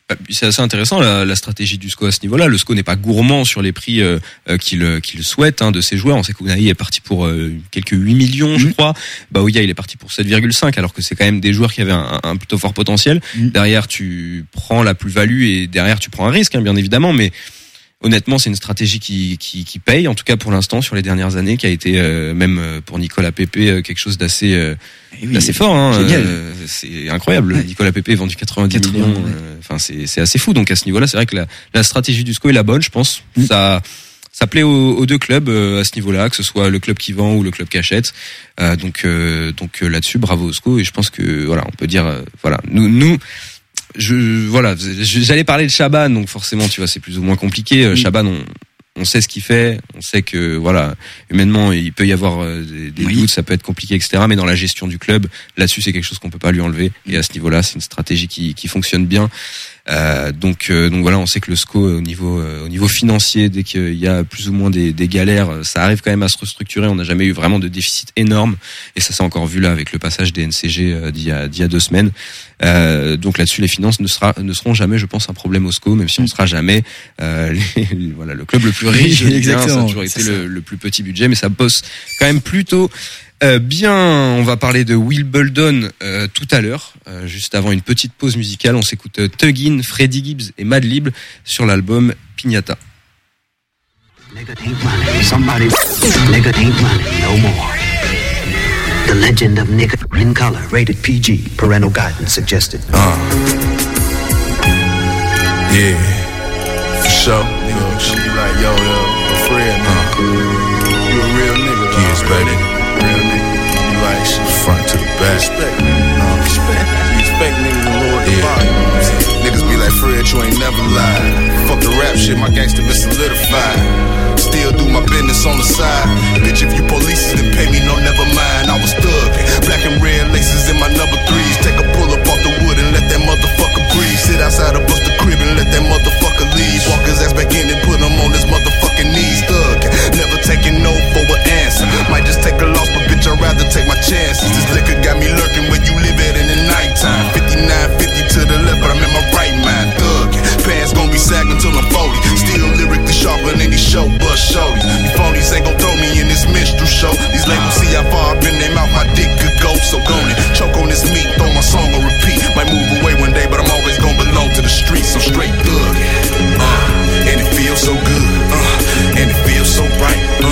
C'est assez intéressant la, la stratégie du S C O à ce niveau-là. Le S C O n'est pas gourmand sur les prix euh, qu'il qu'il souhaite hein, de ses joueurs. On sait qu'Unai est parti pour euh, quelques huit millions, mmh. je crois. Baouya il est parti pour sept virgule cinq, alors que c'est quand même des joueurs qui avaient un, un plutôt fort potentiel. Mmh. Derrière, tu prends la plus-value et derrière, tu prends un risque, hein, bien évidemment, mais honnêtement, c'est une stratégie qui, qui, qui paye, en tout cas pour l'instant, sur les dernières années, qui a été euh, même pour Nicolas Pepe euh, quelque chose d'assez euh, oui, d'assez fort. Hein, euh, c'est incroyable. Ouais. Nicolas Pepe est vendu quatre-vingt-dix millions. Enfin, ouais. euh, c'est, c'est assez fou. Donc à ce niveau-là, c'est vrai que la, la stratégie du S C O est la bonne, je pense. Mm. Ça, ça plaît aux, aux deux clubs euh, à ce niveau-là, que ce soit le club qui vend ou le club qui achète. Euh, donc, euh, donc euh, là-dessus, bravo au S C O. Et je pense que voilà, on peut dire, euh, voilà, nous, nous. Je voilà, j'allais parler de Chaban, donc forcément, tu vois, c'est plus ou moins compliqué. Oui. Chaban, on, on sait ce qu'il fait, on sait que voilà, humainement, il peut y avoir des, des oui. doutes, ça peut être compliqué, et cetera. Mais dans la gestion du club, là-dessus, c'est quelque chose qu'on peut pas lui enlever. Et à ce niveau-là, c'est une stratégie qui, qui fonctionne bien. Euh, donc, euh, donc voilà, on sait que le S C O au niveau, euh, au niveau financier, dès qu'il y a plus ou moins des, des galères, ça arrive quand même à se restructurer. On n'a jamais eu vraiment de déficit énorme, et ça s'est encore vu là avec le passage des N C G euh, d'il y a, d'il y a deux semaines. Euh, donc là-dessus, les finances ne, sera, ne seront jamais, je pense, un problème au S C O, même si on sera jamais euh, les, les, voilà le club le plus riche. Exactement. Ça a toujours été le, le plus petit budget, mais ça bosse quand même plutôt. Euh, bien, on va parler de Wimbledon euh, tout à l'heure. Euh, juste avant une petite pause musicale, on s'écoute euh, Tuggin, Freddie Gibbs et Madlib sur l'album Piñata. Nigga ain't money, somebody. Nigga ain't money, no more. The legend of nigga in color, rated P G, parental guidance suggested. Uh. Yeah, for sure. Nigga should be like, yo, yo, yo, Fred, man. Uh. You a real nigga, kids, baby. Real nigga, you like shit front to the back. Respect, man. Uh, respect. Respect niggas and Lord the body. You know what I'm saying? Niggas be like, Fred, you ain't never lied. Fuck the rap shit, my gangster been solidified. Still do my business on the side. Bitch, if you police then pay me, no, never mind. I was thuggin'. Black and red laces in my number threes. Take a pull up off the wood and let that motherfucker breathe. Sit outside of bust the crib and let that motherfucker leave. Walk his ass back in and put him on his motherfucking knees. Thuggin'. Never taking no for an answer. Might just take a loss, but bitch, I'd rather take my chances. This liquor got me lurking where you live at in the nighttime. fifty-nine fifty to the left, but I'm in my right mind. Thuggin'. Pants gon' be sagging till I'm forty. Still lyrically sharper than any show bus shorties. You phonies ain't gon' throw me in this minstrel show. These labels see how far I've been, they mouth my dick could go. So go on it, choke on this meat, throw my song on repeat. Might move away one day, but I'm always gon' belong to the streets. I'm straight thuggin'. Uh, and it feels so good. Uh, and it feels so right. Uh,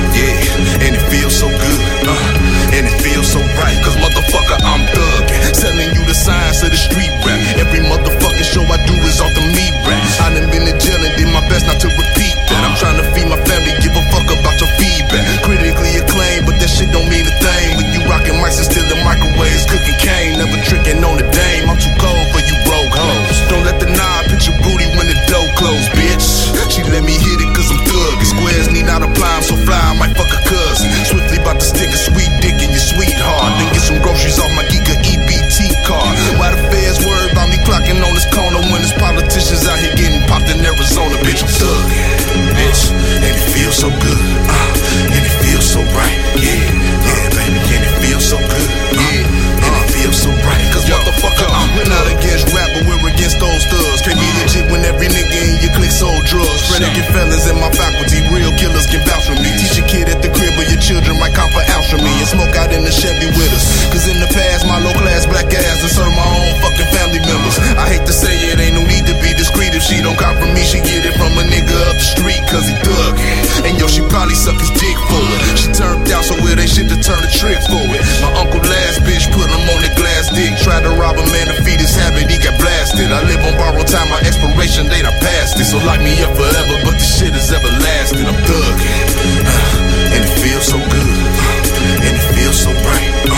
yeah, and it feels so good. Uh, and it feels so right. Cause motherfucker, I'm thuggin'. Selling you the science of the street rap. Every motherfucking show I do is off the meat rap. I done been in jail and did my best not to repeat that. I'm trying to feed my family, give a fuck about your feedback. Critically acclaimed, but that shit don't mean a thing. When you rockin' mics and still in microwaves, cooking cane, never tricking on the dame. I'm too cold for you broke hoes. Don't let the knob hit your booty when the door closed, bitch. She let me hit it cause I'm thuggin'. Squares need not apply, I'm so fly, I might fuck a cousin. Swiftly about to stick a sweet dick in your sweetheart. Then get some groceries off my Geeka E B T card. Why the feds worry about me clocking on this corner when there's politicians out here getting popped in Arizona, bitch, I'm thuggin'. Bitch, and it feels so good, uh, and it feels so right, yeah, yeah, baby, and it feels so good, uh, and it feels so right, cause motherfucker, uh, we're not against rap, but we're against those thugs, can't be legit when every nigga in your clique sold drugs, predicate felons in my faculty, real killers can vouch for me, teach a kid at the crib or your children might count for ounce from me, and smoke out in the Chevy with us, cause in the past, my low class black ass and serve my own fucking family members, I hate to say it, ain't no need to be discreet, if she don't cop from me, she get it from a nigga up the street, cause he thuggin'. And yo, she probably suck his dick for it. She turned down, so it ain't shit to turn the trick for it. My uncle last bitch put him on the glass dick. Tried to rob a man to feed his habit, he got blasted. I live on borrowed time, my expiration date, I passed it. So lock me up forever, but this shit is everlasting. I'm thuggin'. Uh, and it feels so good. Uh, and it feels so right. Uh,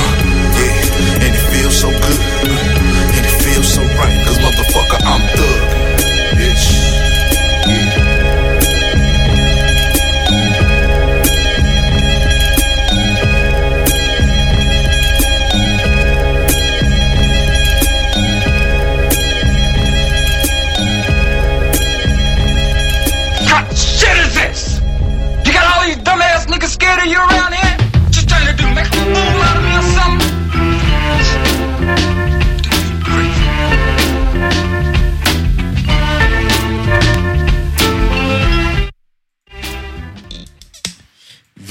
yeah, and it feels so good. Uh, and it feels so right. Cause motherfucker, I'm thuggin'. Bitch. Yeah. What shit is this?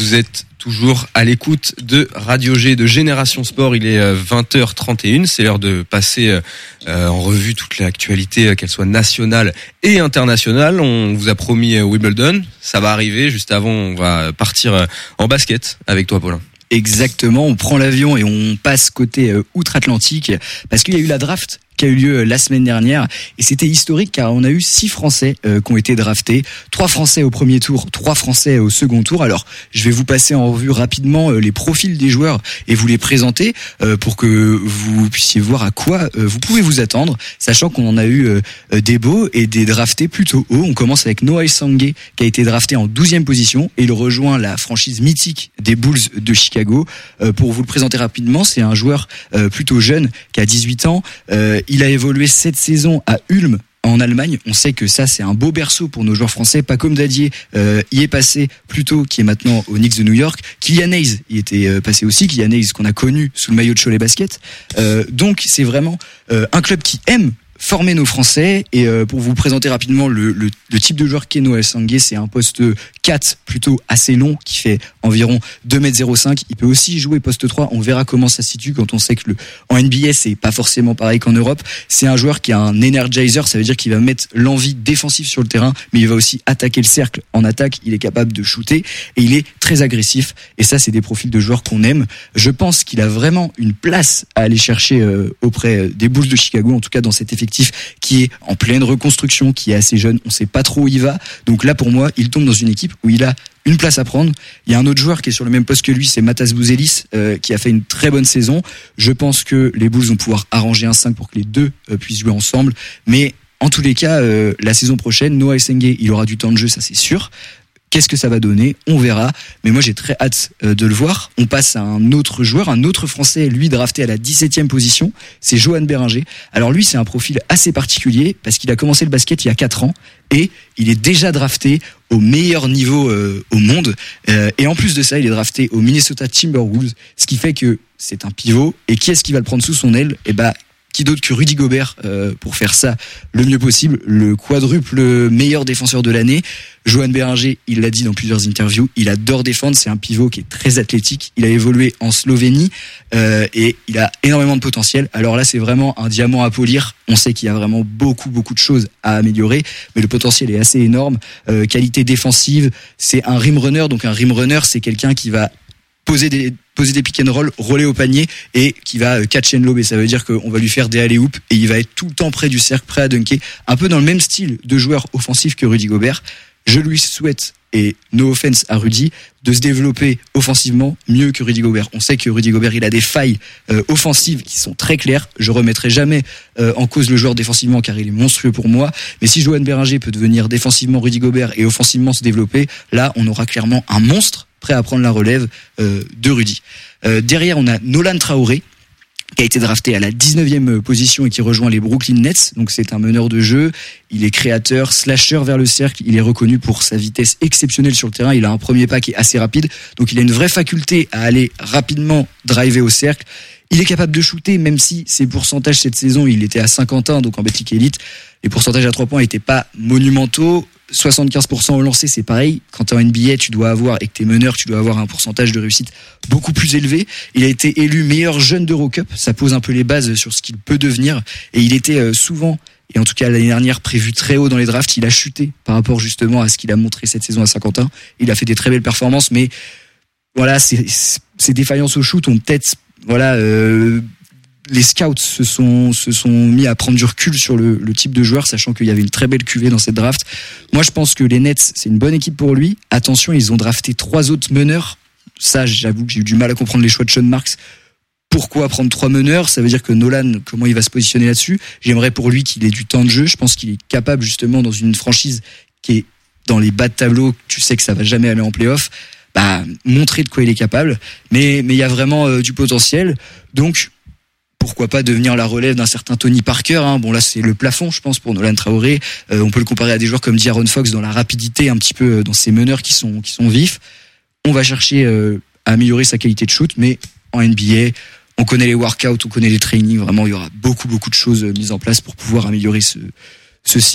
vous êtes toujours à l'écoute de Radio G, de Génération Sport. Il est vingt heures trente et une. C'est l'heure de passer euh, en revue toute l'actualité, qu'elle soit nationale et internationale. On vous a promis Wimbledon. Ça va arriver. Juste avant, on va partir en basket avec toi, Paulin. Exactement. On prend l'avion et on passe côté euh, outre-Atlantique parce qu'il y a eu la draft qui a eu lieu la semaine dernière et c'était historique car on a eu six Français euh, qui ont été draftés, trois Français au premier tour, trois Français au second tour. Alors je vais vous passer en revue rapidement euh, les profils des joueurs et vous les présenter euh, pour que vous puissiez voir à quoi euh, vous pouvez vous attendre, sachant qu'on en a eu euh, des beaux et des draftés plutôt hauts. On commence avec Noah Sangé qui a été drafté en douzième position et il rejoint la franchise mythique des Bulls de Chicago. Euh, pour vous le présenter rapidement, c'est un joueur euh, plutôt jeune qui a dix-huit ans. Euh, Il a évolué cette saison à Ulm en Allemagne. On sait que ça, c'est un beau berceau pour nos joueurs français. Pas comme Dadier euh, y est passé plus tôt, qui est maintenant aux Knicks de New York. Kylian Hayes y était euh, passé aussi. Kylian Hayes qu'on a connu sous le maillot de Cholet Basket. Euh, donc, c'est vraiment euh, un club qui aime former nos Français. Et euh, pour vous présenter rapidement le, le, le type de joueur qu'est Noah Sangé, c'est un poste quatre plutôt assez long qui fait environ deux mètres zéro cinq. Il peut aussi jouer poste trois. On verra comment ça se situe quand on sait que le, en N B A c'est pas forcément pareil qu'en Europe. C'est un joueur qui a un energizer, ça veut dire qu'il va mettre l'envie défensive sur le terrain, mais il va aussi attaquer le cercle en attaque. Il est capable de shooter et il est très agressif. Et ça, c'est des profils de joueurs qu'on aime. Je pense qu'il a vraiment une place à aller chercher euh, auprès des Bulls de Chicago, en tout cas dans cet effectif qui est en pleine reconstruction, qui est assez jeune. On sait pas trop où il va. Donc là, pour moi, il tombe dans une équipe où il a une place à prendre. Il y a un autre joueur qui est sur le même poste que lui, c'est Matas Bouzelis, euh, qui a fait une très bonne saison. Je pense que les Bulls vont pouvoir arranger un cinq pour que les deux euh, puissent jouer ensemble. Mais en tous les cas, euh, la saison prochaine, Noah Sangé, il aura du temps de jeu, ça c'est sûr. Qu'est-ce que ça va donner ? On verra. Mais moi, j'ai très hâte euh, de le voir. On passe à un autre joueur, un autre Français, lui drafté à la dix-septième position. C'est Johan Béringer. Alors lui, c'est un profil assez particulier parce qu'il a commencé le basket il y a quatre ans et il est déjà drafté au meilleur niveau euh, au monde. Euh, et en plus de ça, il est drafté au Minnesota Timberwolves, ce qui fait que c'est un pivot. Et qui est-ce qui va le prendre sous son aile ? Eh ben, qui d'autre que Rudy Gobert euh, pour faire ça le mieux possible, le quadruple meilleur défenseur de l'année. Johan Béringer, il l'a dit dans plusieurs interviews, il adore défendre, c'est un pivot qui est très athlétique, il a évolué en Slovénie euh, et il a énormément de potentiel. Alors là, c'est vraiment un diamant à polir. On sait qu'il y a vraiment beaucoup beaucoup de choses à améliorer, mais le potentiel est assez énorme. Euh, qualité défensive, c'est un rim runner, donc un rim runner, c'est quelqu'un qui va poser des poser des pick and roll, roller au panier et qui va catch and lob, et ça veut dire qu'on va lui faire des alley-oop et il va être tout le temps près du cercle, prêt à dunker, un peu dans le même style de joueur offensif que Rudy Gobert. Je lui souhaite, et no offense à Rudy, de se développer offensivement mieux que Rudy Gobert. On sait que Rudy Gobert, il a des failles euh, offensives qui sont très claires. Je remettrai jamais euh, en cause le joueur défensivement car il est monstrueux pour moi. Mais si Johan Béringer peut devenir défensivement Rudy Gobert et offensivement se développer, là, on aura clairement un monstre prêt à prendre la relève euh, de Rudy. Euh, derrière, on a Nolan Traoré, qui a été drafté à la dix-neuvième position et qui rejoint les Brooklyn Nets. Donc c'est un meneur de jeu, il est créateur, slasher vers le cercle, il est reconnu pour sa vitesse exceptionnelle sur le terrain, il a un premier pas qui est assez rapide, donc il a une vraie faculté à aller rapidement driver au cercle. Il est capable de shooter, même si ses pourcentages cette saison, il était à cinquante et un, donc en Betclic Elite, les pourcentages à trois points n'étaient pas monumentaux. soixante-quinze pour cent au lancer, c'est pareil. Quand t'es en N B A, tu dois avoir, et que t'es meneur, tu dois avoir un pourcentage de réussite beaucoup plus élevé. Il a été élu meilleur jeune d'Eurocup. Ça pose un peu les bases sur ce qu'il peut devenir. Et il était souvent, et en tout cas l'année dernière, prévu très haut dans les drafts. Il a chuté par rapport justement à ce qu'il a montré cette saison à Saint-Quentin. Il a fait des très belles performances, mais voilà, ses, ses défaillances au shoot ont peut-être, voilà, euh, les scouts se sont se sont mis à prendre du recul sur le, le type de joueur, sachant qu'il y avait une très belle cuvée dans cette draft. Moi, je pense que les Nets, c'est une bonne équipe pour lui. Attention, ils ont drafté trois autres meneurs. Ça, j'avoue que j'ai eu du mal à comprendre les choix de Sean Marks. Pourquoi prendre trois meneurs ? Ça veut dire que Nolan, comment il va se positionner là-dessus ? J'aimerais pour lui qu'il ait du temps de jeu. Je pense qu'il est capable, justement, dans une franchise qui est dans les bas de tableau, tu sais que ça va jamais aller en play-off, bah, montrer de quoi il est capable. Mais mais il y a vraiment euh, du potentiel. Donc, pourquoi pas devenir la relève d'un certain Tony Parker, hein. Bon là c'est le plafond je pense pour Nolan Traoré. Euh, on peut le comparer à des joueurs comme De'Aaron Fox dans la rapidité, un petit peu dans ses meneurs qui sont qui sont vifs. On va chercher euh, à améliorer sa qualité de shoot, mais en N B A, on connaît les workouts, on connaît les trainings, vraiment il y aura beaucoup beaucoup de choses mises en place pour pouvoir améliorer ce ceci.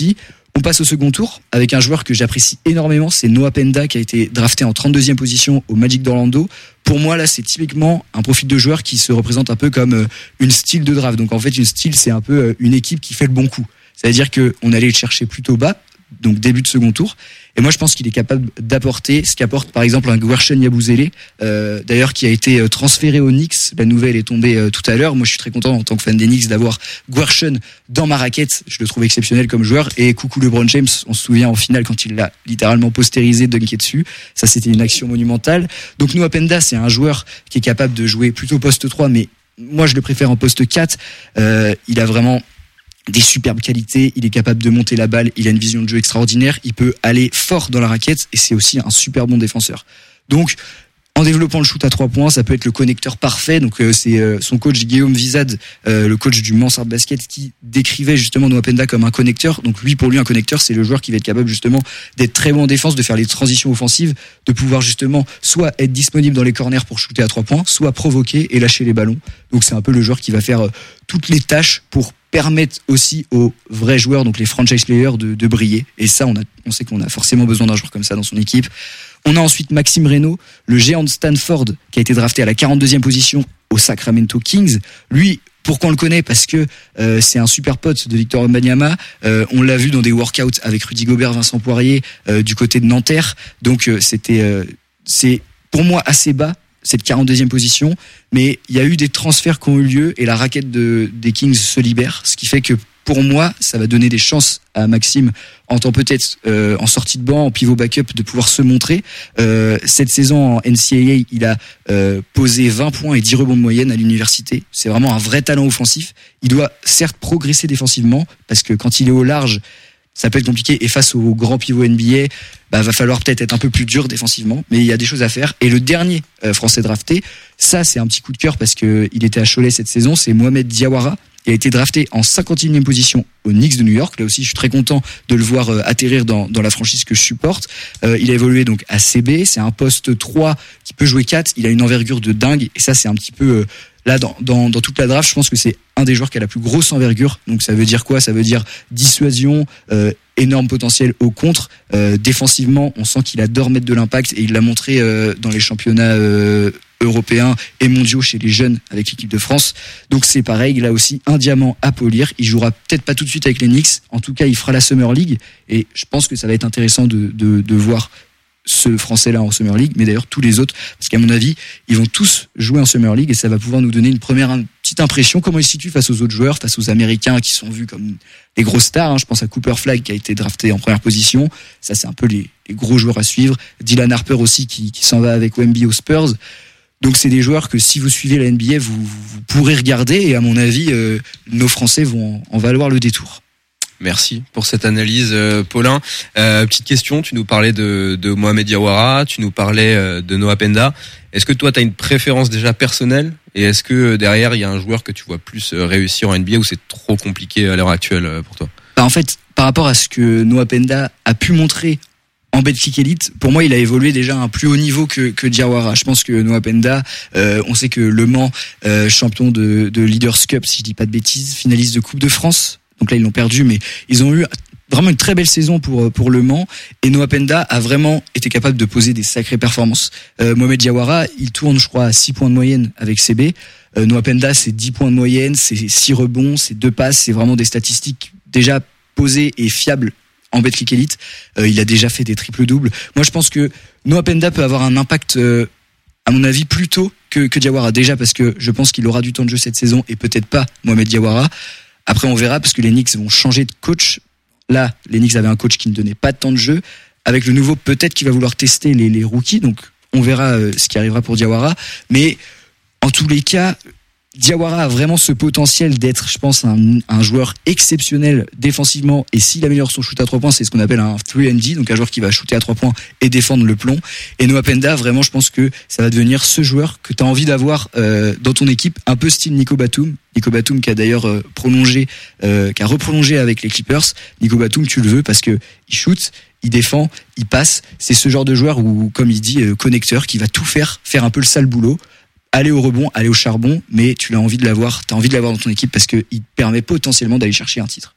On passe au second tour avec un joueur que j'apprécie énormément, c'est Noah Penda qui a été drafté en trente-deuxième position au Magic d'Orlando. Pour moi, là, c'est typiquement un profil de joueur qui se représente un peu comme une steal de draft. Donc en fait, une steal, c'est un peu une équipe qui fait le bon coup. C'est-à-dire qu'on allait le chercher plutôt bas, donc début de second tour. Et moi, je pense qu'il est capable d'apporter ce qu'apporte par exemple un Guerschon Yabusele, euh, d'ailleurs qui a été transféré aux Knicks. La nouvelle est tombée euh, tout à l'heure. Moi, je suis très content en tant que fan des Knicks d'avoir Guerschon dans ma raquette. Je le trouve exceptionnel comme joueur. Et coucou LeBron James, on se souvient en finale quand il l'a littéralement postérisé, dunké dessus. Ça, c'était une action monumentale. Donc Noah Penda, c'est un joueur qui est capable de jouer plutôt poste trois, mais moi, je le préfère en poste quatre. Euh, il a vraiment des superbes qualités, il est capable de monter la balle, il a une vision de jeu extraordinaire, il peut aller fort dans la raquette et c'est aussi un super bon défenseur. Donc, en développant le shoot à trois points, ça peut être le connecteur parfait. Donc, euh, c'est euh, son coach Guillaume Vizade, euh, le coach du Mansard Basket, qui décrivait justement Noah Penda comme un connecteur. Donc, lui, pour lui, un connecteur, c'est le joueur qui va être capable justement d'être très bon en défense, de faire les transitions offensives, de pouvoir justement soit être disponible dans les corners pour shooter à trois points, soit provoquer et lâcher les ballons. Donc, c'est un peu le joueur qui va faire euh, toutes les tâches pour permettre aussi aux vrais joueurs, donc les franchise players, de, de briller. Et ça, on, a, on sait qu'on a forcément besoin d'un joueur comme ça dans son équipe. On a ensuite Maxime Reynaud, le géant de Stanford, qui a été drafté à la quarante-deuxième position aux Sacramento Kings. Lui, pourquoi on le connaît ? Parce que euh, c'est un super pote de Victor Wembanyama. Euh, on l'a vu dans des workouts avec Rudy Gobert, Vincent Poirier, euh, du côté de Nanterre. Donc euh, c'était, euh, c'est pour moi assez bas, cette quarante-deuxième position, mais il y a eu des transferts qui ont eu lieu et la raquette de, des Kings se libère, ce qui fait que pour moi, ça va donner des chances à Maxime en tant peut-être euh, en sortie de banc, en pivot backup, de pouvoir se montrer. Euh, cette saison en N C A A, il a euh, posé vingt points et dix rebonds de moyenne à l'université. C'est vraiment un vrai talent offensif. Il doit certes progresser défensivement, parce que quand il est au large, ça peut être compliqué, et face aux grands pivots N B A, bah, va falloir peut-être être un peu plus dur défensivement, mais il y a des choses à faire. Et le dernier euh, français drafté, ça c'est un petit coup de cœur parce que il était à Cholet cette saison, c'est Mohamed Diawara. Il a été drafté en cinquante et unième position aux Knicks de New York. Là aussi, je suis très content de le voir euh, atterrir dans, dans la franchise que je supporte. Euh, il a évolué donc à C B, c'est un poste trois qui peut jouer quatre, il a une envergure de dingue, et ça c'est un petit peu... Euh, Là, dans, dans, dans toute la draft, je pense que c'est un des joueurs qui a la plus grosse envergure. Donc, ça veut dire quoi ? Ça veut dire dissuasion, euh, énorme potentiel au contre. Euh, défensivement, on sent qu'il adore mettre de l'impact et il l'a montré euh, dans les championnats euh, européens et mondiaux chez les jeunes avec l'équipe de France. Donc, c'est pareil. Il a aussi un diamant à polir. Il jouera peut-être pas tout de suite avec les Knicks. En tout cas, il fera la Summer League et je pense que ça va être intéressant de, de, de voir ce Français-là en Summer League, mais d'ailleurs tous les autres, parce qu'à mon avis, ils vont tous jouer en Summer League et ça va pouvoir nous donner une première une petite impression comment ils se situent face aux autres joueurs, face aux Américains qui sont vus comme des grosses stars. Hein. Je pense à Cooper Flagg qui a été drafté en première position. Ça, c'est un peu les, les gros joueurs à suivre. Dylan Harper aussi qui, qui s'en va avec Wemby aux Spurs. Donc c'est des joueurs que si vous suivez la N B A, vous, vous pourrez regarder et à mon avis, euh, nos Français vont en, en valoir le détour. Merci pour cette analyse, euh, Paulin. Euh, petite question, tu nous parlais de, de Mohamed Diawara, tu nous parlais euh, de Noah Penda. Est-ce que toi, tu as une préférence déjà personnelle ? Et est-ce que derrière, il y a un joueur que tu vois plus réussir en N B A ou c'est trop compliqué à l'heure actuelle pour toi ? Bah en fait, par rapport à ce que Noah Penda a pu montrer en Betclic Elite, pour moi, il a évolué déjà à un plus haut niveau que, que Diawara. Je pense que Noah Penda, euh, on sait que Le Mans, euh, champion de, de Leaders Cup, si je dis pas de bêtises, finaliste de Coupe de France. Donc là, ils l'ont perdu, mais ils ont eu vraiment une très belle saison pour pour Le Mans. Et Noah Penda a vraiment été capable de poser des sacrées performances. Euh, Mohamed Diawara, il tourne, je crois, à six points de moyenne avec C B. Euh, Noah Penda, c'est dix points de moyenne, c'est six rebonds, c'est deux passes. C'est vraiment des statistiques déjà posées et fiables en Betclic Elite. Euh, il a déjà fait des triples-doubles. Moi, je pense que Noah Penda peut avoir un impact, euh, à mon avis, plus tôt que, que Diawara. Déjà parce que je pense qu'il aura du temps de jeu cette saison et peut-être pas Mohamed Diawara. Après, on verra parce que les Knicks vont changer de coach. Là, les Knicks avaient un coach qui ne donnait pas de temps de jeu. Avec le nouveau, peut-être qu'il va vouloir tester les, les rookies. Donc, on verra euh, ce qui arrivera pour Diawara. Mais en tous les cas, Diawara a vraiment ce potentiel d'être, je pense, un, un joueur exceptionnel défensivement. Et s'il améliore son shoot à trois points, c'est ce qu'on appelle un trois and D, donc un joueur qui va shooter à trois points et défendre le plomb. Et Noah Penda, vraiment, je pense que ça va devenir ce joueur que tu as envie d'avoir euh, dans ton équipe, un peu style Nico Batum. Nico Batum qui a d'ailleurs euh, prolongé, euh, qui a reprolongé avec les Clippers. Nico Batum, tu le veux parce que il shoot, il défend, il passe. C'est ce genre de joueur où, comme il dit, euh, connecteur, qui va tout faire, faire un peu le sale boulot. Aller au rebond, aller au charbon, mais tu as envie de l'avoir, t'as envie de l'avoir dans ton équipe parce que il te permet potentiellement d'aller chercher un titre.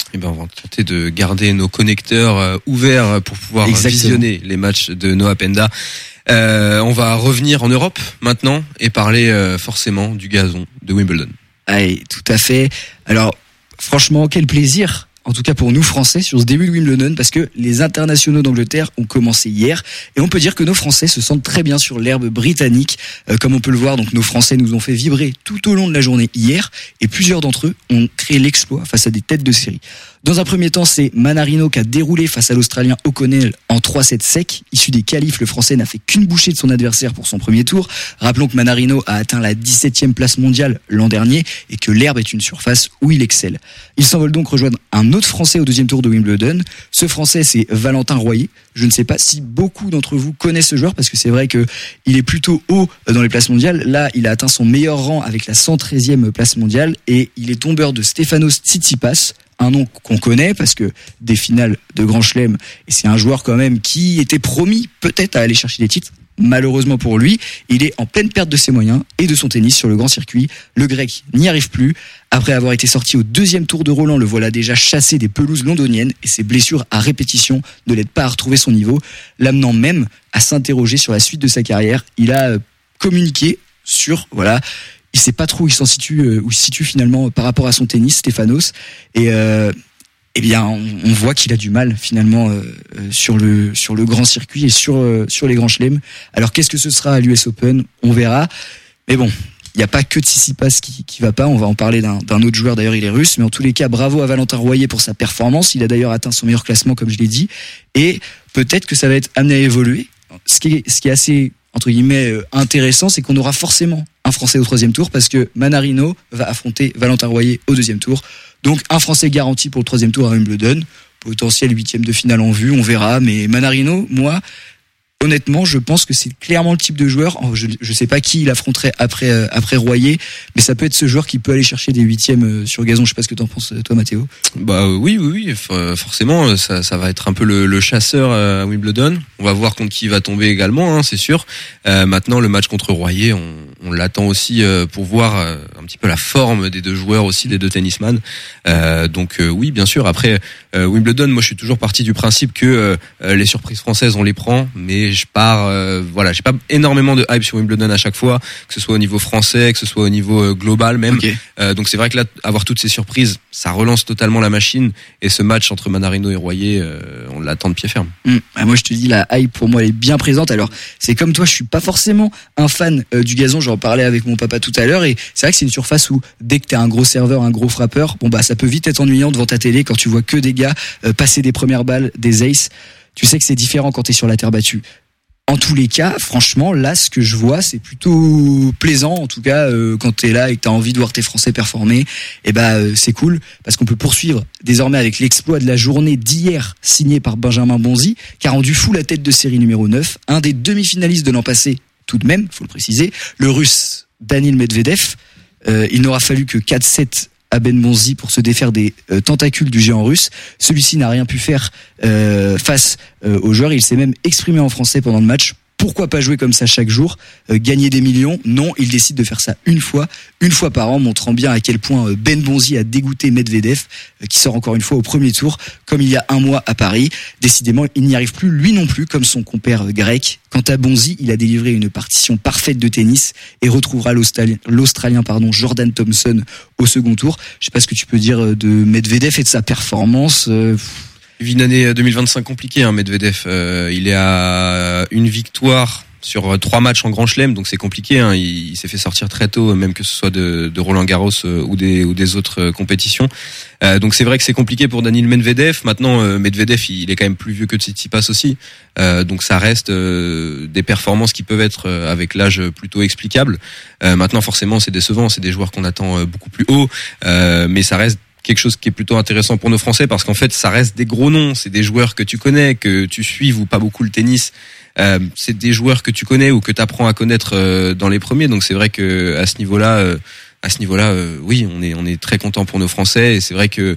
Eh ben, on va tenter de garder nos connecteurs euh, ouverts pour pouvoir Exactement. visionner les matchs de Noah Penda. Euh, on va revenir en Europe maintenant et parler euh, forcément du gazon de Wimbledon. Allez, tout à fait. Alors, franchement, quel plaisir, en tout cas pour nous Français, sur ce début de Wimbledon, parce que les internationaux d'Angleterre ont commencé hier, et on peut dire que nos Français se sentent très bien sur l'herbe britannique, euh, comme on peut le voir. Donc nos Français nous ont fait vibrer tout au long de la journée hier, et plusieurs d'entre eux ont créé l'exploit face à des têtes de série. Dans un premier temps, c'est Manarino qui a déroulé face à l'Australien O'Connell en trois sept secs. Issu des qualifs, le Français n'a fait qu'une bouchée de son adversaire pour son premier tour. Rappelons que Manarino a atteint la dix-septième place mondiale l'an dernier et que l'herbe est une surface où il excelle. Il s'envole donc rejoindre un autre Français au deuxième tour de Wimbledon. Ce Français, c'est Valentin Royer. Je ne sais pas si beaucoup d'entre vous connaissent ce joueur, parce que c'est vrai que il est plutôt haut dans les places mondiales. Là, il a atteint son meilleur rang avec la cent treizième place mondiale, et il est tombeur de Stefanos Tsitsipas, un nom qu'on connaît parce que des finales de Grand Chelem, et c'est un joueur quand même qui était promis peut-être à aller chercher des titres. Malheureusement pour lui, il est en pleine perte de ses moyens et de son tennis sur le grand circuit. Le Grec n'y arrive plus. Après avoir été sorti au deuxième tour de Roland, le voilà déjà chassé des pelouses londoniennes, et ses blessures à répétition ne l'aident pas à retrouver son niveau, l'amenant même à s'interroger sur la suite de sa carrière. Il a communiqué sur, voilà, il sait pas trop où il s'en situe, euh, où il se situe finalement par rapport à son tennis, Stefanos, et euh, eh bien, on, on voit qu'il a du mal finalement euh, sur le sur le grand circuit et sur euh, sur les grands chelems. Alors qu'est-ce que ce sera à l'U S Open, on verra. Mais bon, il n'y a pas que Tsitsipas qui qui va pas. On va en parler d'un d'un autre joueur. D'ailleurs, il est russe. Mais en tous les cas, bravo à Valentin Royer pour sa performance. Il a d'ailleurs atteint son meilleur classement, comme je l'ai dit. Et peut-être que ça va être amené à évoluer. Ce qui est ce qui est assez entre guillemets intéressant, c'est qu'on aura forcément un Français au troisième tour, parce que Manarino va affronter Valentin Royer au deuxième tour. Donc un Français garanti pour le troisième tour à Wimbledon, potentiel huitième de finale en vue, on verra. Mais Manarino, moi, honnêtement, je pense que c'est clairement le type de joueur. Je ne sais pas qui il affronterait après euh, après Royer, mais ça peut être ce joueur qui peut aller chercher des huitièmes euh, sur gazon. Je sais pas ce que t'en penses, toi, Mathéo. Bah oui, oui, oui. Forcément, ça, ça va être un peu le, le chasseur à Wimbledon. On va voir contre qui il va tomber également, hein, c'est sûr. Euh, maintenant, le match contre Royer, on, on l'attend aussi euh, pour voir euh, un petit peu la forme des deux joueurs aussi, des deux tennisman. Euh, donc euh, oui, bien sûr. Après euh, Wimbledon, moi, je suis toujours parti du principe que euh, les surprises françaises, on les prend, mais je pars, euh, voilà, j'ai pas énormément de hype sur Wimbledon à chaque fois, que ce soit au niveau français, que ce soit au niveau euh, global même. Okay. Euh, donc c'est vrai que là, avoir toutes ces surprises, ça relance totalement la machine. Et ce match entre Manarino et Royer, euh, on l'attend de pied ferme. Mmh. Ah, moi, je te dis, la hype pour moi, elle est bien présente. Alors, c'est comme toi, je suis pas forcément un fan euh, du gazon. J'en parlais avec mon papa tout à l'heure, et c'est vrai que c'est une surface où dès que t'es un gros serveur, un gros frappeur, bon bah ça peut vite être ennuyant devant ta télé quand tu vois que des gars euh, passer des premières balles, des aces. Tu sais que c'est différent quand t'es sur la terre battue. En tous les cas, franchement, là, ce que je vois, c'est plutôt plaisant. En tout cas, euh, quand t'es là et que t'as envie de voir tes Français performer, eh ben, euh, c'est cool, parce qu'on peut poursuivre désormais avec l'exploit de la journée d'hier, signé par Benjamin Bonzi, qui a rendu fou la tête de série numéro neuf, un des demi-finalistes de l'an passé, tout de même, faut le préciser, le Russe Daniil Medvedev. Euh, il n'aura fallu que quatre sept à Ben Bonzi pour se défaire des euh, tentacules du géant russe. Celui-ci n'a rien pu faire euh, face euh, au joueur. Il s'est même exprimé en français pendant le match. Pourquoi pas jouer comme ça chaque jour, euh, gagner des millions? Non, il décide de faire ça une fois, une fois par an, montrant bien à quel point euh, Ben Bonzi a dégoûté Medvedev, euh, qui sort encore une fois au premier tour, comme il y a un mois à Paris. Décidément, il n'y arrive plus, lui non plus, comme son compère euh, grec. Quant à Bonzi, il a délivré une partition parfaite de tennis et retrouvera l'Australien, l'Australien pardon, Jordan Thompson au second tour. Je sais pas ce que tu peux dire de Medvedev et de sa performance. Euh, Il vit une année deux mille vingt-cinq compliquée, hein, Medvedev. Euh, il est à une victoire sur trois matchs en Grand Chelem, donc c'est compliqué. Hein. Il, il s'est fait sortir très tôt, même que ce soit de, de Roland Garros euh, ou des ou des autres euh, compétitions. Euh, donc c'est vrai que c'est compliqué pour Daniil Medvedev. Maintenant, euh, Medvedev, il, il est quand même plus vieux que Tsitsipas aussi, euh, donc ça reste euh, des performances qui peuvent être euh, avec l'âge plutôt explicables. Euh, maintenant, forcément, c'est décevant. C'est des joueurs qu'on attend euh, beaucoup plus haut, euh, mais ça reste quelque chose qui est plutôt intéressant pour nos Français, parce qu'en fait ça reste des gros noms, c'est des joueurs que tu connais, que tu suives ou pas beaucoup le tennis, euh, c'est des joueurs que tu connais ou que tu apprends à connaître euh, dans les premiers, donc c'est vrai que à ce niveau-là euh, à ce niveau-là euh, oui, on est on est très content pour nos Français, et c'est vrai que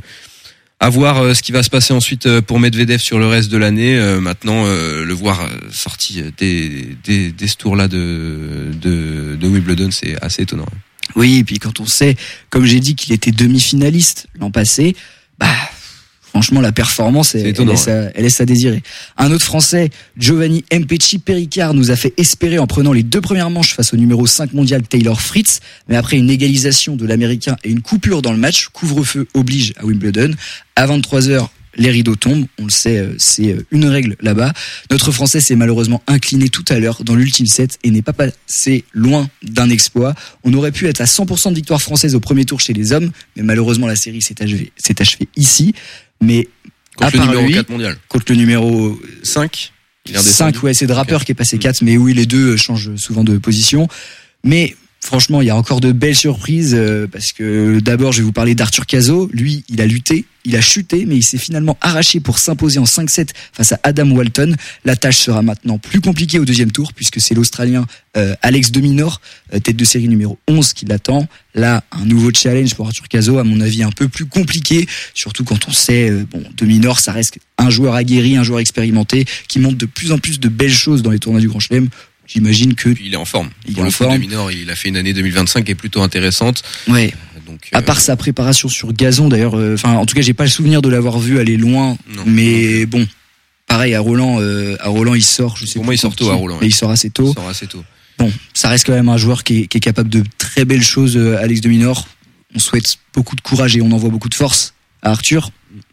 à voir euh, ce qui va se passer ensuite euh, pour Medvedev sur le reste de l'année. Euh, maintenant euh, le voir euh, sorti dès dès dès ce tour-là de de de Wimbledon, c'est assez étonnant. Oui, et puis quand on sait, comme j'ai dit, qu'il était demi-finaliste l'an passé, bah Franchement, la performance, elle, étonnant, elle, laisse à, elle laisse à désirer. Un autre Français, Giovanni Mpecci Pericard, nous a fait espérer en prenant les deux premières manches face au numéro cinq mondial Taylor Fritz. Mais après une égalisation de l'Américain et une coupure dans le match, couvre-feu oblige à Wimbledon. À vingt-trois heures, les rideaux tombent. On le sait, c'est une règle là-bas. Notre Français s'est malheureusement incliné tout à l'heure dans l'ultime set et n'est pas passé loin d'un exploit. On aurait pu être à cent pour cent de victoire française au premier tour chez les hommes, mais malheureusement la série s'est achevée, s'est achevée ici. Mais contre le numéro lui, quatre mondial. Contre le numéro cinq. cinq, ouais, c'est Draper okay. qui est passé quatre, mais oui, les deux changent souvent de position. Mais franchement, il y a encore de belles surprises, euh, parce que d'abord, je vais vous parler d'Arthur Cazaux. Lui, il a lutté, il a chuté, mais il s'est finalement arraché pour s'imposer en cinq sept face à Adam Walton. La tâche sera maintenant plus compliquée au deuxième tour, puisque c'est l'Australien euh, Alex de Minaur, euh, tête de série numéro onze, qui l'attend. Là, un nouveau challenge pour Arthur Cazaux, à mon avis un peu plus compliqué, surtout quand on sait, euh, bon, de Minaur, ça reste un joueur aguerri, un joueur expérimenté, qui montre de plus en plus de belles choses dans les tournois du Grand Chelem. J'imagine que puis il est en forme. Il pour est le en forme. De Minaur, il a fait une année deux mille vingt-cinq qui est plutôt intéressante. Ouais. Donc, à part euh... sa préparation sur gazon, d'ailleurs, enfin, euh, en tout cas, j'ai pas le souvenir de l'avoir vu aller loin. Non, mais non. bon, pareil à Roland, euh, à Roland, il sort. Je sais pour moi, il sort tôt à Roland. Mais il sort assez tôt. Il sort assez tôt. Bon, ça reste quand même un joueur qui est, qui est capable de très belles choses. Euh, Alex de Minaur. On souhaite beaucoup de courage et on envoie beaucoup de force à Arthur.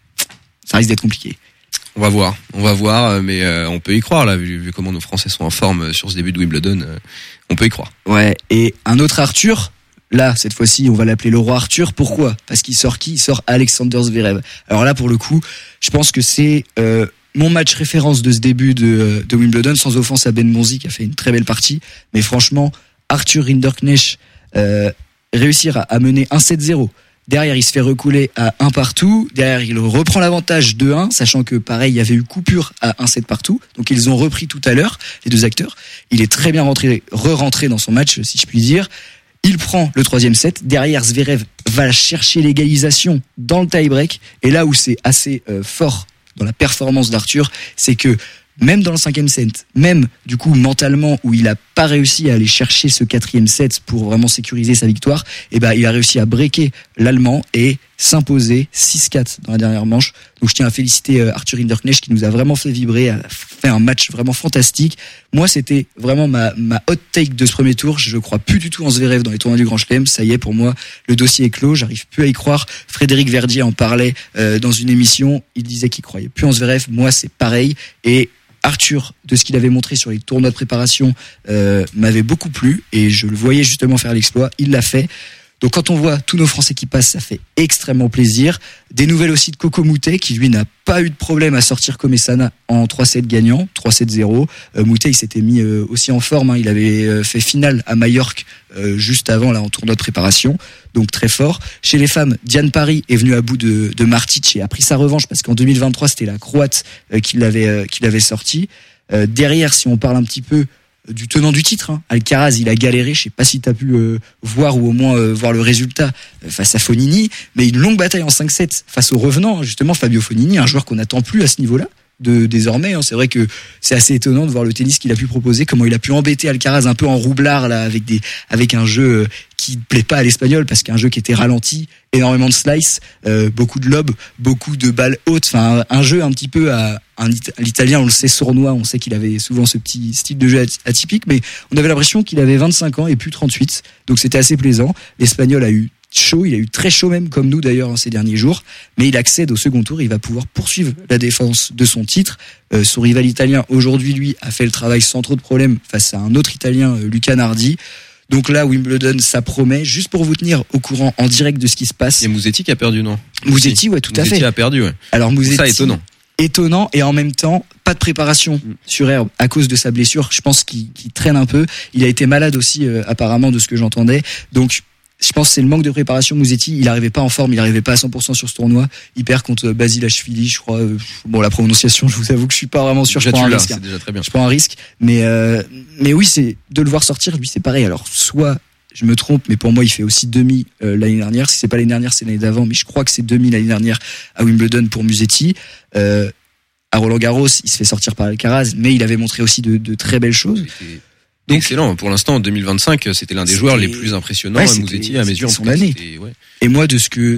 Ça risque d'être compliqué. On va voir, on va voir, mais euh, on peut y croire là, vu, vu comment nos Français sont en forme sur ce début de Wimbledon, euh, on peut y croire. Ouais, et un autre Arthur, là, cette fois-ci, on va l'appeler le roi Arthur. Pourquoi ? Parce qu'il sort qui ? Il sort Alexander Zverev. Alors là, pour le coup, je pense que c'est euh, mon match référence de ce début de, de Wimbledon, sans offense à Ben Bonzi qui a fait une très belle partie, mais franchement, Arthur Rinderknecht euh, réussir à, à mener un sept zéro. Derrière, il se fait recouler à un partout. Derrière, il reprend l'avantage deux un, sachant que, pareil, il y avait eu coupure à un sept partout. Donc, ils ont repris tout à l'heure, les deux acteurs. Il est très bien rentré, re-rentré dans son match, si je puis dire. Il prend le troisième set. Derrière, Zverev va chercher l'égalisation dans le tie-break. Et là où c'est assez euh, fort dans la performance d'Arthur, c'est que même dans le cinquième set, même du coup mentalement où il a pas réussi à aller chercher ce quatrième set pour vraiment sécuriser sa victoire, et ben il a réussi à breaker l'Allemand et s'imposer six quatre dans la dernière manche. Donc je tiens à féliciter Arthur Rinderknecht qui nous a vraiment fait vibrer, a fait un match vraiment fantastique. Moi c'était vraiment ma ma hot take de ce premier tour. Je crois plus du tout en Zverev dans les tournois du Grand Chelem. Ça y est, pour moi le dossier est clos. J'arrive plus à y croire. Frédéric Verdier en parlait euh, dans une émission. Il disait qu'il croyait plus en Zverev. Moi c'est pareil. Et Arthur, de ce qu'il avait montré sur les tournois de préparation, euh, m'avait beaucoup plu et je le voyais justement faire l'exploit. Il l'a fait. Donc quand on voit tous nos Français qui passent, ça fait extrêmement plaisir. Des nouvelles aussi de Coco Moutet qui lui n'a pas eu de problème à sortir Komessana en trois sept gagnant, trois sept zéro. Euh, Moutet il s'était mis euh, aussi en forme, hein. Il avait euh, fait finale à Majorque euh, juste avant là en tournoi de préparation, donc très fort. Chez les femmes, Diane Paris est venue à bout de, de Martic et a pris sa revanche parce qu'en deux mille vingt-trois c'était la Croate euh, qui l'avait euh, qui l'avait sorti. Euh, derrière, si on parle un petit peu du tenant du titre, hein. Alcaraz, il a galéré, je sais pas si tu as pu euh, voir ou au moins euh, voir le résultat euh, face à Fognini, mais une longue bataille en cinq sept face au revenant, justement Fabio Fognini, un joueur qu'on n'attend plus à ce niveau-là de désormais, hein. C'est vrai que c'est assez étonnant de voir le tennis qu'il a pu proposer, comment il a pu embêter Alcaraz un peu en roublard là avec des avec un jeu qui ne plaît pas à l'Espagnol parce qu'un jeu qui était ralenti, énormément de slice, euh, beaucoup de lobes, beaucoup de balles hautes, enfin un jeu un petit peu à un l'Italien, on le sait, sournois, on sait qu'il avait souvent ce petit style de jeu atypique, mais on avait l'impression qu'il avait vingt-cinq ans et plus trente-huit, donc c'était assez plaisant. L'Espagnol a eu chaud, il a eu très chaud même comme nous d'ailleurs hein, ces derniers jours, mais il accède au second tour, il va pouvoir poursuivre la défense de son titre. Euh, son rival italien aujourd'hui lui a fait le travail sans trop de problèmes face à un autre Italien, euh, Luca Nardi. Donc là, Wimbledon, ça promet. Juste pour vous tenir au courant en direct de ce qui se passe. Et Musetti qui a perdu, non? Musetti, ouais, tout Musetti à fait. Musetti a perdu, ouais. Alors Musetti, ça étonnant. Étonnant et en même temps pas de préparation mm. sur herbe à cause de sa blessure. Je pense qu'il, qu'il traîne un peu. Il a été malade aussi euh, apparemment de ce que j'entendais. Donc je pense que c'est le manque de préparation. Musetti, il arrivait pas en forme, il arrivait pas à cent pour cent sur ce tournoi. Il perd contre Basilashvili, je crois. Bon, la prononciation, je vous avoue que je suis pas vraiment sûr. Je prends un là, risque. C'est déjà très bien. Je prends un risque, mais euh, mais oui, c'est de le voir sortir. Lui, c'est pareil. Alors soit je me trompe, mais pour moi, il fait aussi demi euh, l'année dernière. Si c'est pas l'année dernière, c'est l'année d'avant, mais je crois que c'est demi l'année dernière à Wimbledon pour Musetti. Euh, à Roland Garros, il se fait sortir par Alcaraz, mais il avait montré aussi de, de très belles choses. C'était Donc, excellent. Pour l'instant, en deux mille vingt-cinq, c'était l'un des c'était... joueurs les plus impressionnants. Ouais, Musetti, à mes yeux, son année. Ouais. Et moi, de ce que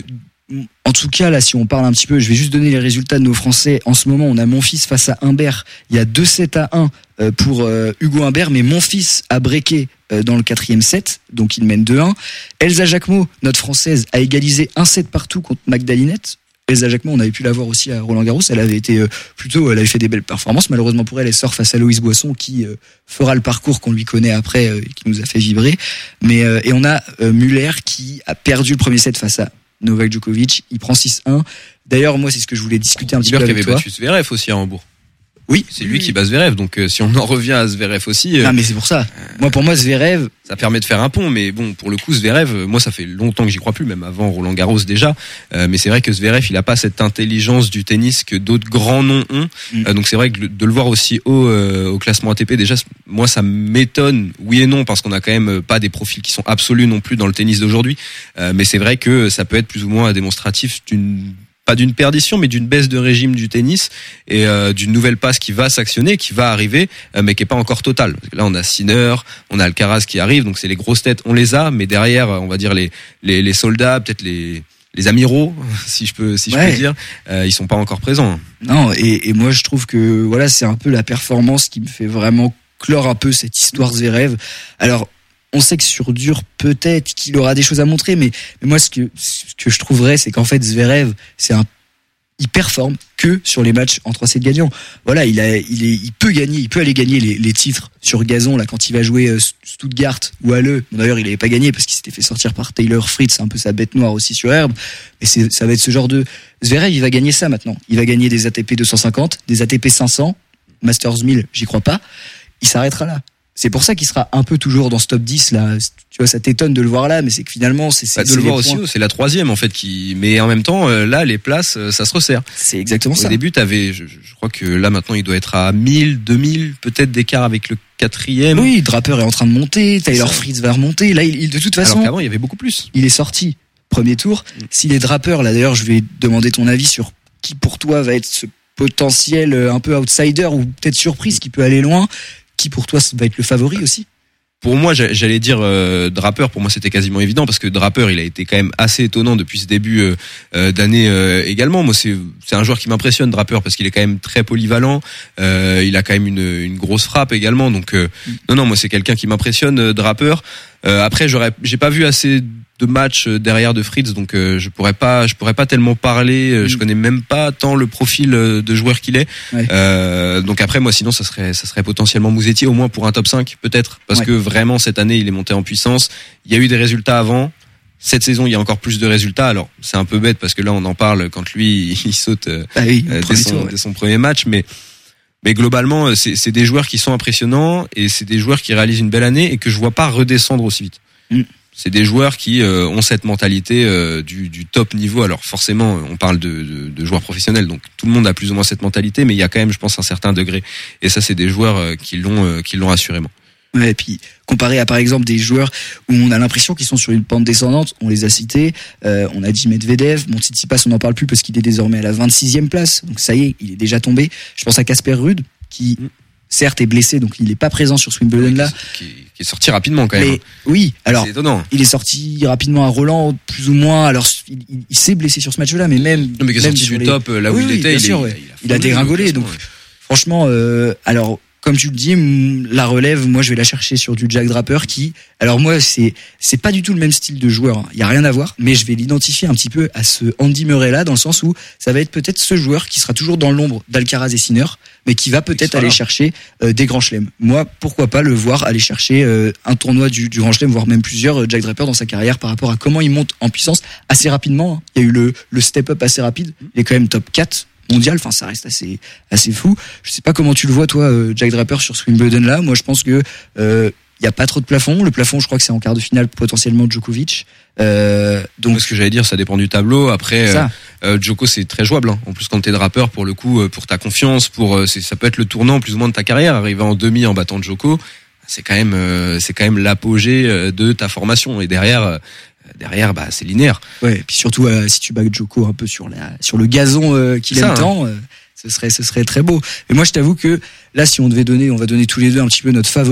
En tout cas, là, si on parle un petit peu, je vais juste donner les résultats de nos Français. En ce moment, on a Monfils face à Humbert. Il y a deux sept à un pour euh, Hugo Humbert, mais Monfils a breaké euh, dans le quatrième set, donc il mène deux un. Elsa Jacquemot, notre Française, a égalisé un set partout contre Magdalinette. Elsa Jacquemot, on avait pu la voir aussi à Roland-Garros. Elle avait été euh, plutôt, elle avait fait des belles performances. Malheureusement pour elle, elle sort face à Loïse Boisson, qui euh, fera le parcours qu'on lui connaît après, euh, qui nous a fait vibrer. Mais euh, et on a euh, Muller qui a perdu le premier set face à Novak Djokovic. Il prend six un. D'ailleurs, moi, c'est ce que je voulais discuter un petit peu avec toi. Muller qui avait battu Zverev aussi à Hambourg. Oui, c'est lui oui. qui bat Zverev. Donc, euh, si on en revient à Zverev aussi. Euh, ah, mais c'est pour ça. Euh, moi, pour moi, Zverev. Ça permet de faire un pont, mais bon, pour le coup, Zverev, moi, ça fait longtemps que j'y crois plus, même avant Roland Garros déjà. Euh, mais c'est vrai que Zverev, il a pas cette intelligence du tennis que d'autres grands noms ont. Mm. Euh, donc, c'est vrai que de le voir aussi haut euh, au classement A T P, déjà, moi, ça m'étonne. Oui et non, parce qu'on a quand même pas des profils qui sont absolus non plus dans le tennis d'aujourd'hui. Euh, mais c'est vrai que ça peut être plus ou moins démonstratif d'une pas d'une perdition, mais d'une baisse de régime du tennis et euh, d'une nouvelle passe qui va s'actionner, qui va arriver, euh, mais qui est pas encore totale. Parce que là, on a Sinner, on a Alcaraz qui arrive, donc c'est les grosses têtes, on les a, mais derrière, on va dire les les, les soldats, peut-être les les amiraux, si je peux si ouais. je peux dire, euh, ils sont pas encore présents. Non, et, et moi je trouve que voilà, c'est un peu la performance qui me fait vraiment clore un peu cette histoire Zverev. Alors on sait que sur dur, peut-être qu'il aura des choses à montrer, mais, mais moi, ce que, ce que je trouverais, c'est qu'en fait, Zverev, c'est un, il performe que sur les matchs en trois sept gagnants. Voilà, il a, il est, il peut gagner, il peut aller gagner les, les titres sur gazon, là, quand il va jouer Stuttgart ou Halle. Bon, d'ailleurs, il avait pas gagné parce qu'il s'était fait sortir par Taylor Fritz, c'est un peu sa bête noire aussi sur herbe. Mais c'est, ça va être ce genre de, Zverev, il va gagner ça maintenant. Il va gagner des A T P deux cent cinquante, des A T P cinq cents, Masters mille, j'y crois pas. Il s'arrêtera là. C'est pour ça qu'il sera un peu toujours dans ce top dix là. Tu vois, ça t'étonne de le voir là, mais c'est que finalement c'est c'est bah, de c'est le voir points. aussi, c'est la troisième en fait qui. Mais en même temps, là, les places, ça se resserre. C'est exactement Au ça. Au début, t'avais, je, je crois que là maintenant, il doit être à mille, deux mille peut-être d'écart avec le quatrième. Oui, Draper est en train de monter, Taylor Fritz va remonter. Là, il, il de toute façon. Alors qu'avant, il y avait beaucoup plus. Il est sorti premier tour. Mm. Si les Draper, là d'ailleurs, je vais demander ton avis sur qui pour toi va être ce potentiel un peu outsider ou peut-être surprise qui peut aller loin. Qui pour toi va être le favori aussi? Pour moi, j'allais dire euh, Draper. Pour moi, c'était quasiment évident parce que Draper, il a été quand même assez étonnant depuis ce début euh, euh, d'année euh, également. Moi, c'est c'est un joueur qui m'impressionne, Draper, parce qu'il est quand même très polyvalent. Euh, il a quand même une, une grosse frappe également. Donc, euh, non, non, moi, c'est quelqu'un qui m'impressionne, euh, Draper. Euh, après, j'aurais, j'ai pas vu assez de matchs derrière de Fritz, donc euh, je pourrais pas, je pourrais pas tellement parler. Euh, je connais même pas tant le profil de joueur qu'il est. Ouais. Euh, donc après, moi, sinon, ça serait, ça serait potentiellement Musetti, au moins pour un top cinq, peut-être, parce ouais. que vraiment cette année, il est monté en puissance. Il y a eu des résultats avant. Cette saison, il y a encore plus de résultats. Alors, c'est un peu bête parce que là, on en parle quand lui, il saute euh, ah oui, euh, dès, son, tour, ouais. dès son premier match, mais. Mais globalement, c'est, c'est des joueurs qui sont impressionnants et c'est des joueurs qui réalisent une belle année et que je vois pas redescendre aussi vite. Mm. C'est des joueurs qui euh, ont cette mentalité euh, du, du top niveau. Alors forcément, on parle de, de, de joueurs professionnels, donc tout le monde a plus ou moins cette mentalité, mais il y a quand même, je pense, un certain degré. Et ça, c'est des joueurs euh, qui l'ont, euh, qui l'ont assurément. Ouais, et puis comparé à par exemple des joueurs où on a l'impression qu'ils sont sur une pente descendante, on les a cités, euh, on a dit Medvedev, bon Tsitsipas on n'en parle plus parce qu'il est désormais à la vingt-sixième place, donc ça y est, il est déjà tombé. Je pense à Casper Ruud qui mm. certes est blessé, donc il n'est pas présent sur ce Wimbledon là. Qui, qui est sorti rapidement quand même. Mais, oui, alors c'est étonnant. Il est sorti rapidement à Roland, plus ou moins. Alors il, il, il s'est blessé sur ce match-là, mais même. Non, mais qui est sorti du les... top là où oui, il oui, était, il, sûr, est, ouais. il, a, il a dégringolé. Donc ouais. franchement, euh, alors. Comme tu le dis, la relève, moi je vais la chercher sur du Jack Draper qui, alors moi c'est c'est pas du tout le même style de joueur, il y a rien à voir, mais je vais l'identifier un petit peu à ce Andy Murray là, dans le sens où ça va être peut-être ce joueur qui sera toujours dans l'ombre d'Alcaraz et Sinner, mais qui va peut-être aller chercher euh, des grands chelems. Moi, pourquoi pas le voir aller chercher euh, un tournoi du, du grand chelem, voire même plusieurs, euh, Jack Draper dans sa carrière par rapport à comment il monte en puissance assez rapidement. Il y a eu le, le step-up assez rapide, il est quand même top quatre mondial, enfin ça reste assez assez fou. Je sais pas comment tu le vois toi, Jack Draper sur ce Wimbledon là. Moi je pense que euh, il y a pas trop de plafond. Le plafond, je crois que c'est en quart de finale potentiellement Djokovic. Euh, donc ce que j'allais dire, ça dépend du tableau. Après, euh, euh, Djoko c'est très jouable. Hein. En plus quand t'es Draper, pour le coup, pour ta confiance, pour c'est, ça peut être le tournant plus ou moins de ta carrière. Arriver en demi en battant Djoko, c'est quand même euh, c'est quand même l'apogée de ta formation. Et derrière. Euh, Derrière, bah, c'est linéaire. Ouais, et puis surtout, euh, si tu bats Djoko un peu sur la, sur le gazon euh, qu'il aime tant, hein. euh, ce serait, ce serait très beau. Mais moi, je t'avoue que là, si on devait donner, on va donner tous les deux un petit peu notre favori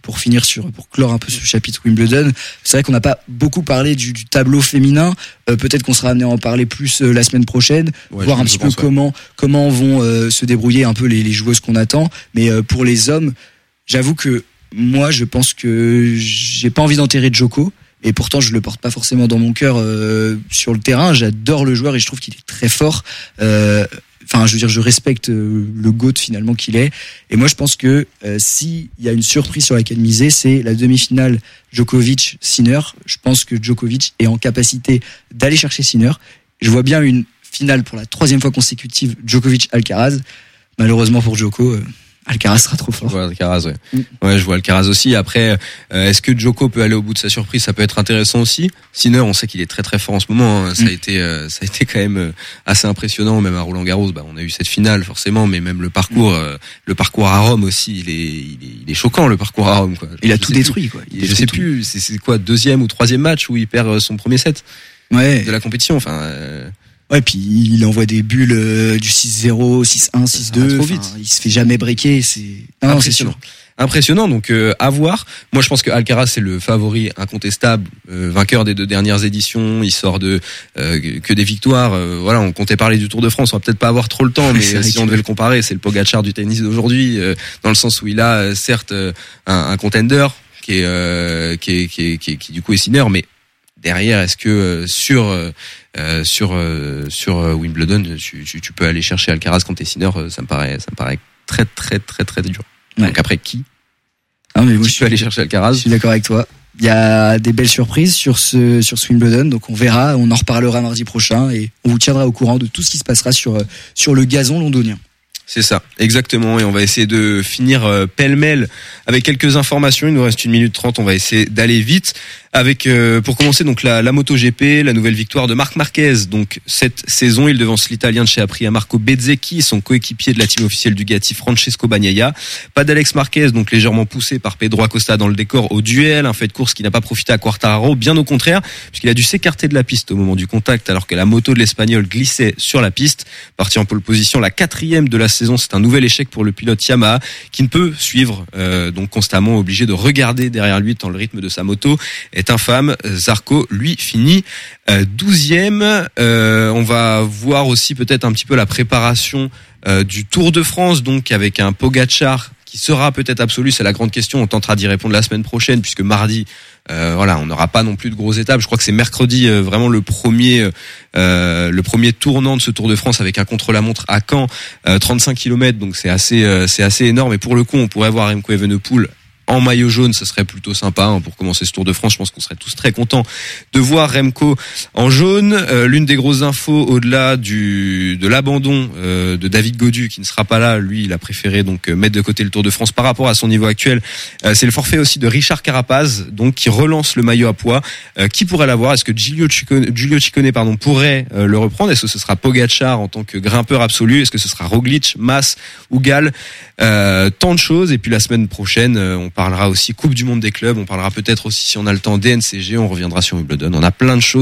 pour finir sur, pour clore un peu ce chapitre Wimbledon, c'est vrai qu'on n'a pas beaucoup parlé du, du tableau féminin. Euh, peut-être qu'on sera amené à en parler plus euh, la semaine prochaine, Ouais, voir je- un je petit pense, peu ouais. comment comment vont euh, se débrouiller un peu les, les joueuses qu'on attend. Mais euh, pour les hommes, j'avoue que moi, je pense que j'ai pas envie d'enterrer Djoko. Et pourtant, je le porte pas forcément dans mon cœur euh, sur le terrain. J'adore le joueur et je trouve qu'il est très fort. Euh, Enfin, je veux dire, je respecte euh, le GOAT finalement qu'il est. Et moi, je pense que euh, s'il y a une surprise sur laquelle miser, c'est la demi-finale Djokovic-Sinner. Je pense que Djokovic est en capacité d'aller chercher Sinner. Je vois bien une finale pour la troisième fois consécutive Djokovic-Alcaraz. Malheureusement pour Djoko, euh, Alcaraz sera trop fort. Je vois Alcaraz, ouais. Mm. Ouais, je vois Alcaraz aussi. Après, euh, est-ce que Djoko peut aller au bout de sa surprise? Ça peut être intéressant aussi. Sinner, on sait qu'il est très très fort en ce moment. Hein. Ça a Mm. été, euh, ça a été quand même euh, assez impressionnant. Même à Roland Garros, bah, on a eu cette finale forcément, mais même le parcours, Mm. euh, le parcours à Rome aussi, il est, il est, il est choquant le parcours à Rome. Quoi. Il a Je tout sais détruit, quoi. Il plus. Je détruit sais tout. plus. C'est, c'est quoi, deuxième ou troisième match où il perd euh, son premier set Ouais. de la compétition. Enfin. Euh... Ouais, puis il envoie des bulles euh, du six zéro, six un, six deux. Ça va trop Enfin, vite. il se fait jamais breaker. C'est non, non, c'est Impressionnant. sûr. Impressionnant, donc euh, à voir. Moi, je pense que Alcaraz c'est le favori incontestable, euh, vainqueur des deux dernières éditions. Il sort de euh, que des victoires. Euh, voilà, on comptait parler du Tour de France. On va peut-être pas avoir trop le temps, mais C'est euh, vrai si que- on devait le comparer, c'est le Pogacar du tennis d'aujourd'hui, euh, dans le sens où il a euh, certes euh, un, un contender qui est, euh, qui est qui est qui est qui du coup est Sinner, mais derrière, est-ce que euh, sur euh, euh, sur euh, sur euh, Wimbledon, tu, tu, tu peux aller chercher Alcaraz quand t'es Sinner? euh, Ça me paraît ça me paraît très très très très dur. Ouais. Donc après qui Ah, mais moi, tu je peux aller chercher Je Alcaraz? suis d'accord avec toi. Il y a des belles surprises sur ce sur ce Wimbledon, donc on verra, on en reparlera mardi prochain et on vous tiendra au courant de tout ce qui se passera sur euh, sur le gazon londonien. C'est ça, exactement. Et on va essayer de finir euh, pêle-mêle avec quelques informations. Il nous reste une minute trente. On va essayer d'aller vite. Avec, euh, pour commencer, donc la, la MotoGP, la nouvelle victoire de Marc Marquez. Donc cette saison, il devance l'Italien de chez Aprilia Marco Bezzecchi, son coéquipier de la team officielle Ducati Francesco Bagnaia. Pas d'Alex Marquez, donc légèrement poussé par Pedro Acosta dans le décor au duel. Un fait de course qui n'a pas profité à Quartararo, bien au contraire, puisqu'il a dû s'écarter de la piste au moment du contact, alors que la moto de l'Espagnol glissait sur la piste. Parti en pole position, la quatrième de la saison, c'est un nouvel échec pour le pilote Yamaha, qui ne peut suivre, euh, donc constamment obligé de regarder derrière lui tant le rythme de sa moto est infâme. Zarco, lui, finit euh, douzième. Euh, on va voir aussi peut-être un petit peu la préparation euh, du Tour de France, donc avec un Pogacar qui sera peut-être absolu, c'est la grande question. On tentera d'y répondre la semaine prochaine, puisque mardi, euh, voilà, on n'aura pas non plus de grosses étapes. Je crois que c'est mercredi euh, vraiment le premier, euh, le premier tournant de ce Tour de France avec un contre-la-montre à Caen, euh, trente-cinq kilomètres, donc c'est assez, euh, c'est assez énorme. Et pour le coup, on pourrait voir Remco Evenepoel en maillot jaune, ça serait plutôt sympa hein, pour commencer ce Tour de France. Je pense qu'on serait tous très contents de voir Remco en jaune. Euh, l'une des grosses infos au-delà du de l'abandon euh, de David Gaudu qui ne sera pas là, lui il a préféré donc euh, mettre de côté le Tour de France par rapport à son niveau actuel. Euh, c'est le forfait aussi de Richard Carapaz, donc qui relance le maillot à poids. Euh, qui pourrait l'avoir? Est-ce que Giulio Ciccone, Giulio Ciccone pardon pourrait euh, le reprendre? Est-ce que ce sera Pogacar en tant que grimpeur absolu? Est-ce que ce sera Roglic, Mas ou Gall? Euh, tant de choses. Et puis la semaine prochaine, euh, on parlera aussi Coupe du Monde des clubs. On parlera peut-être aussi, si on a le temps, D N C G. On reviendra sur Wimbledon. On a plein de choses.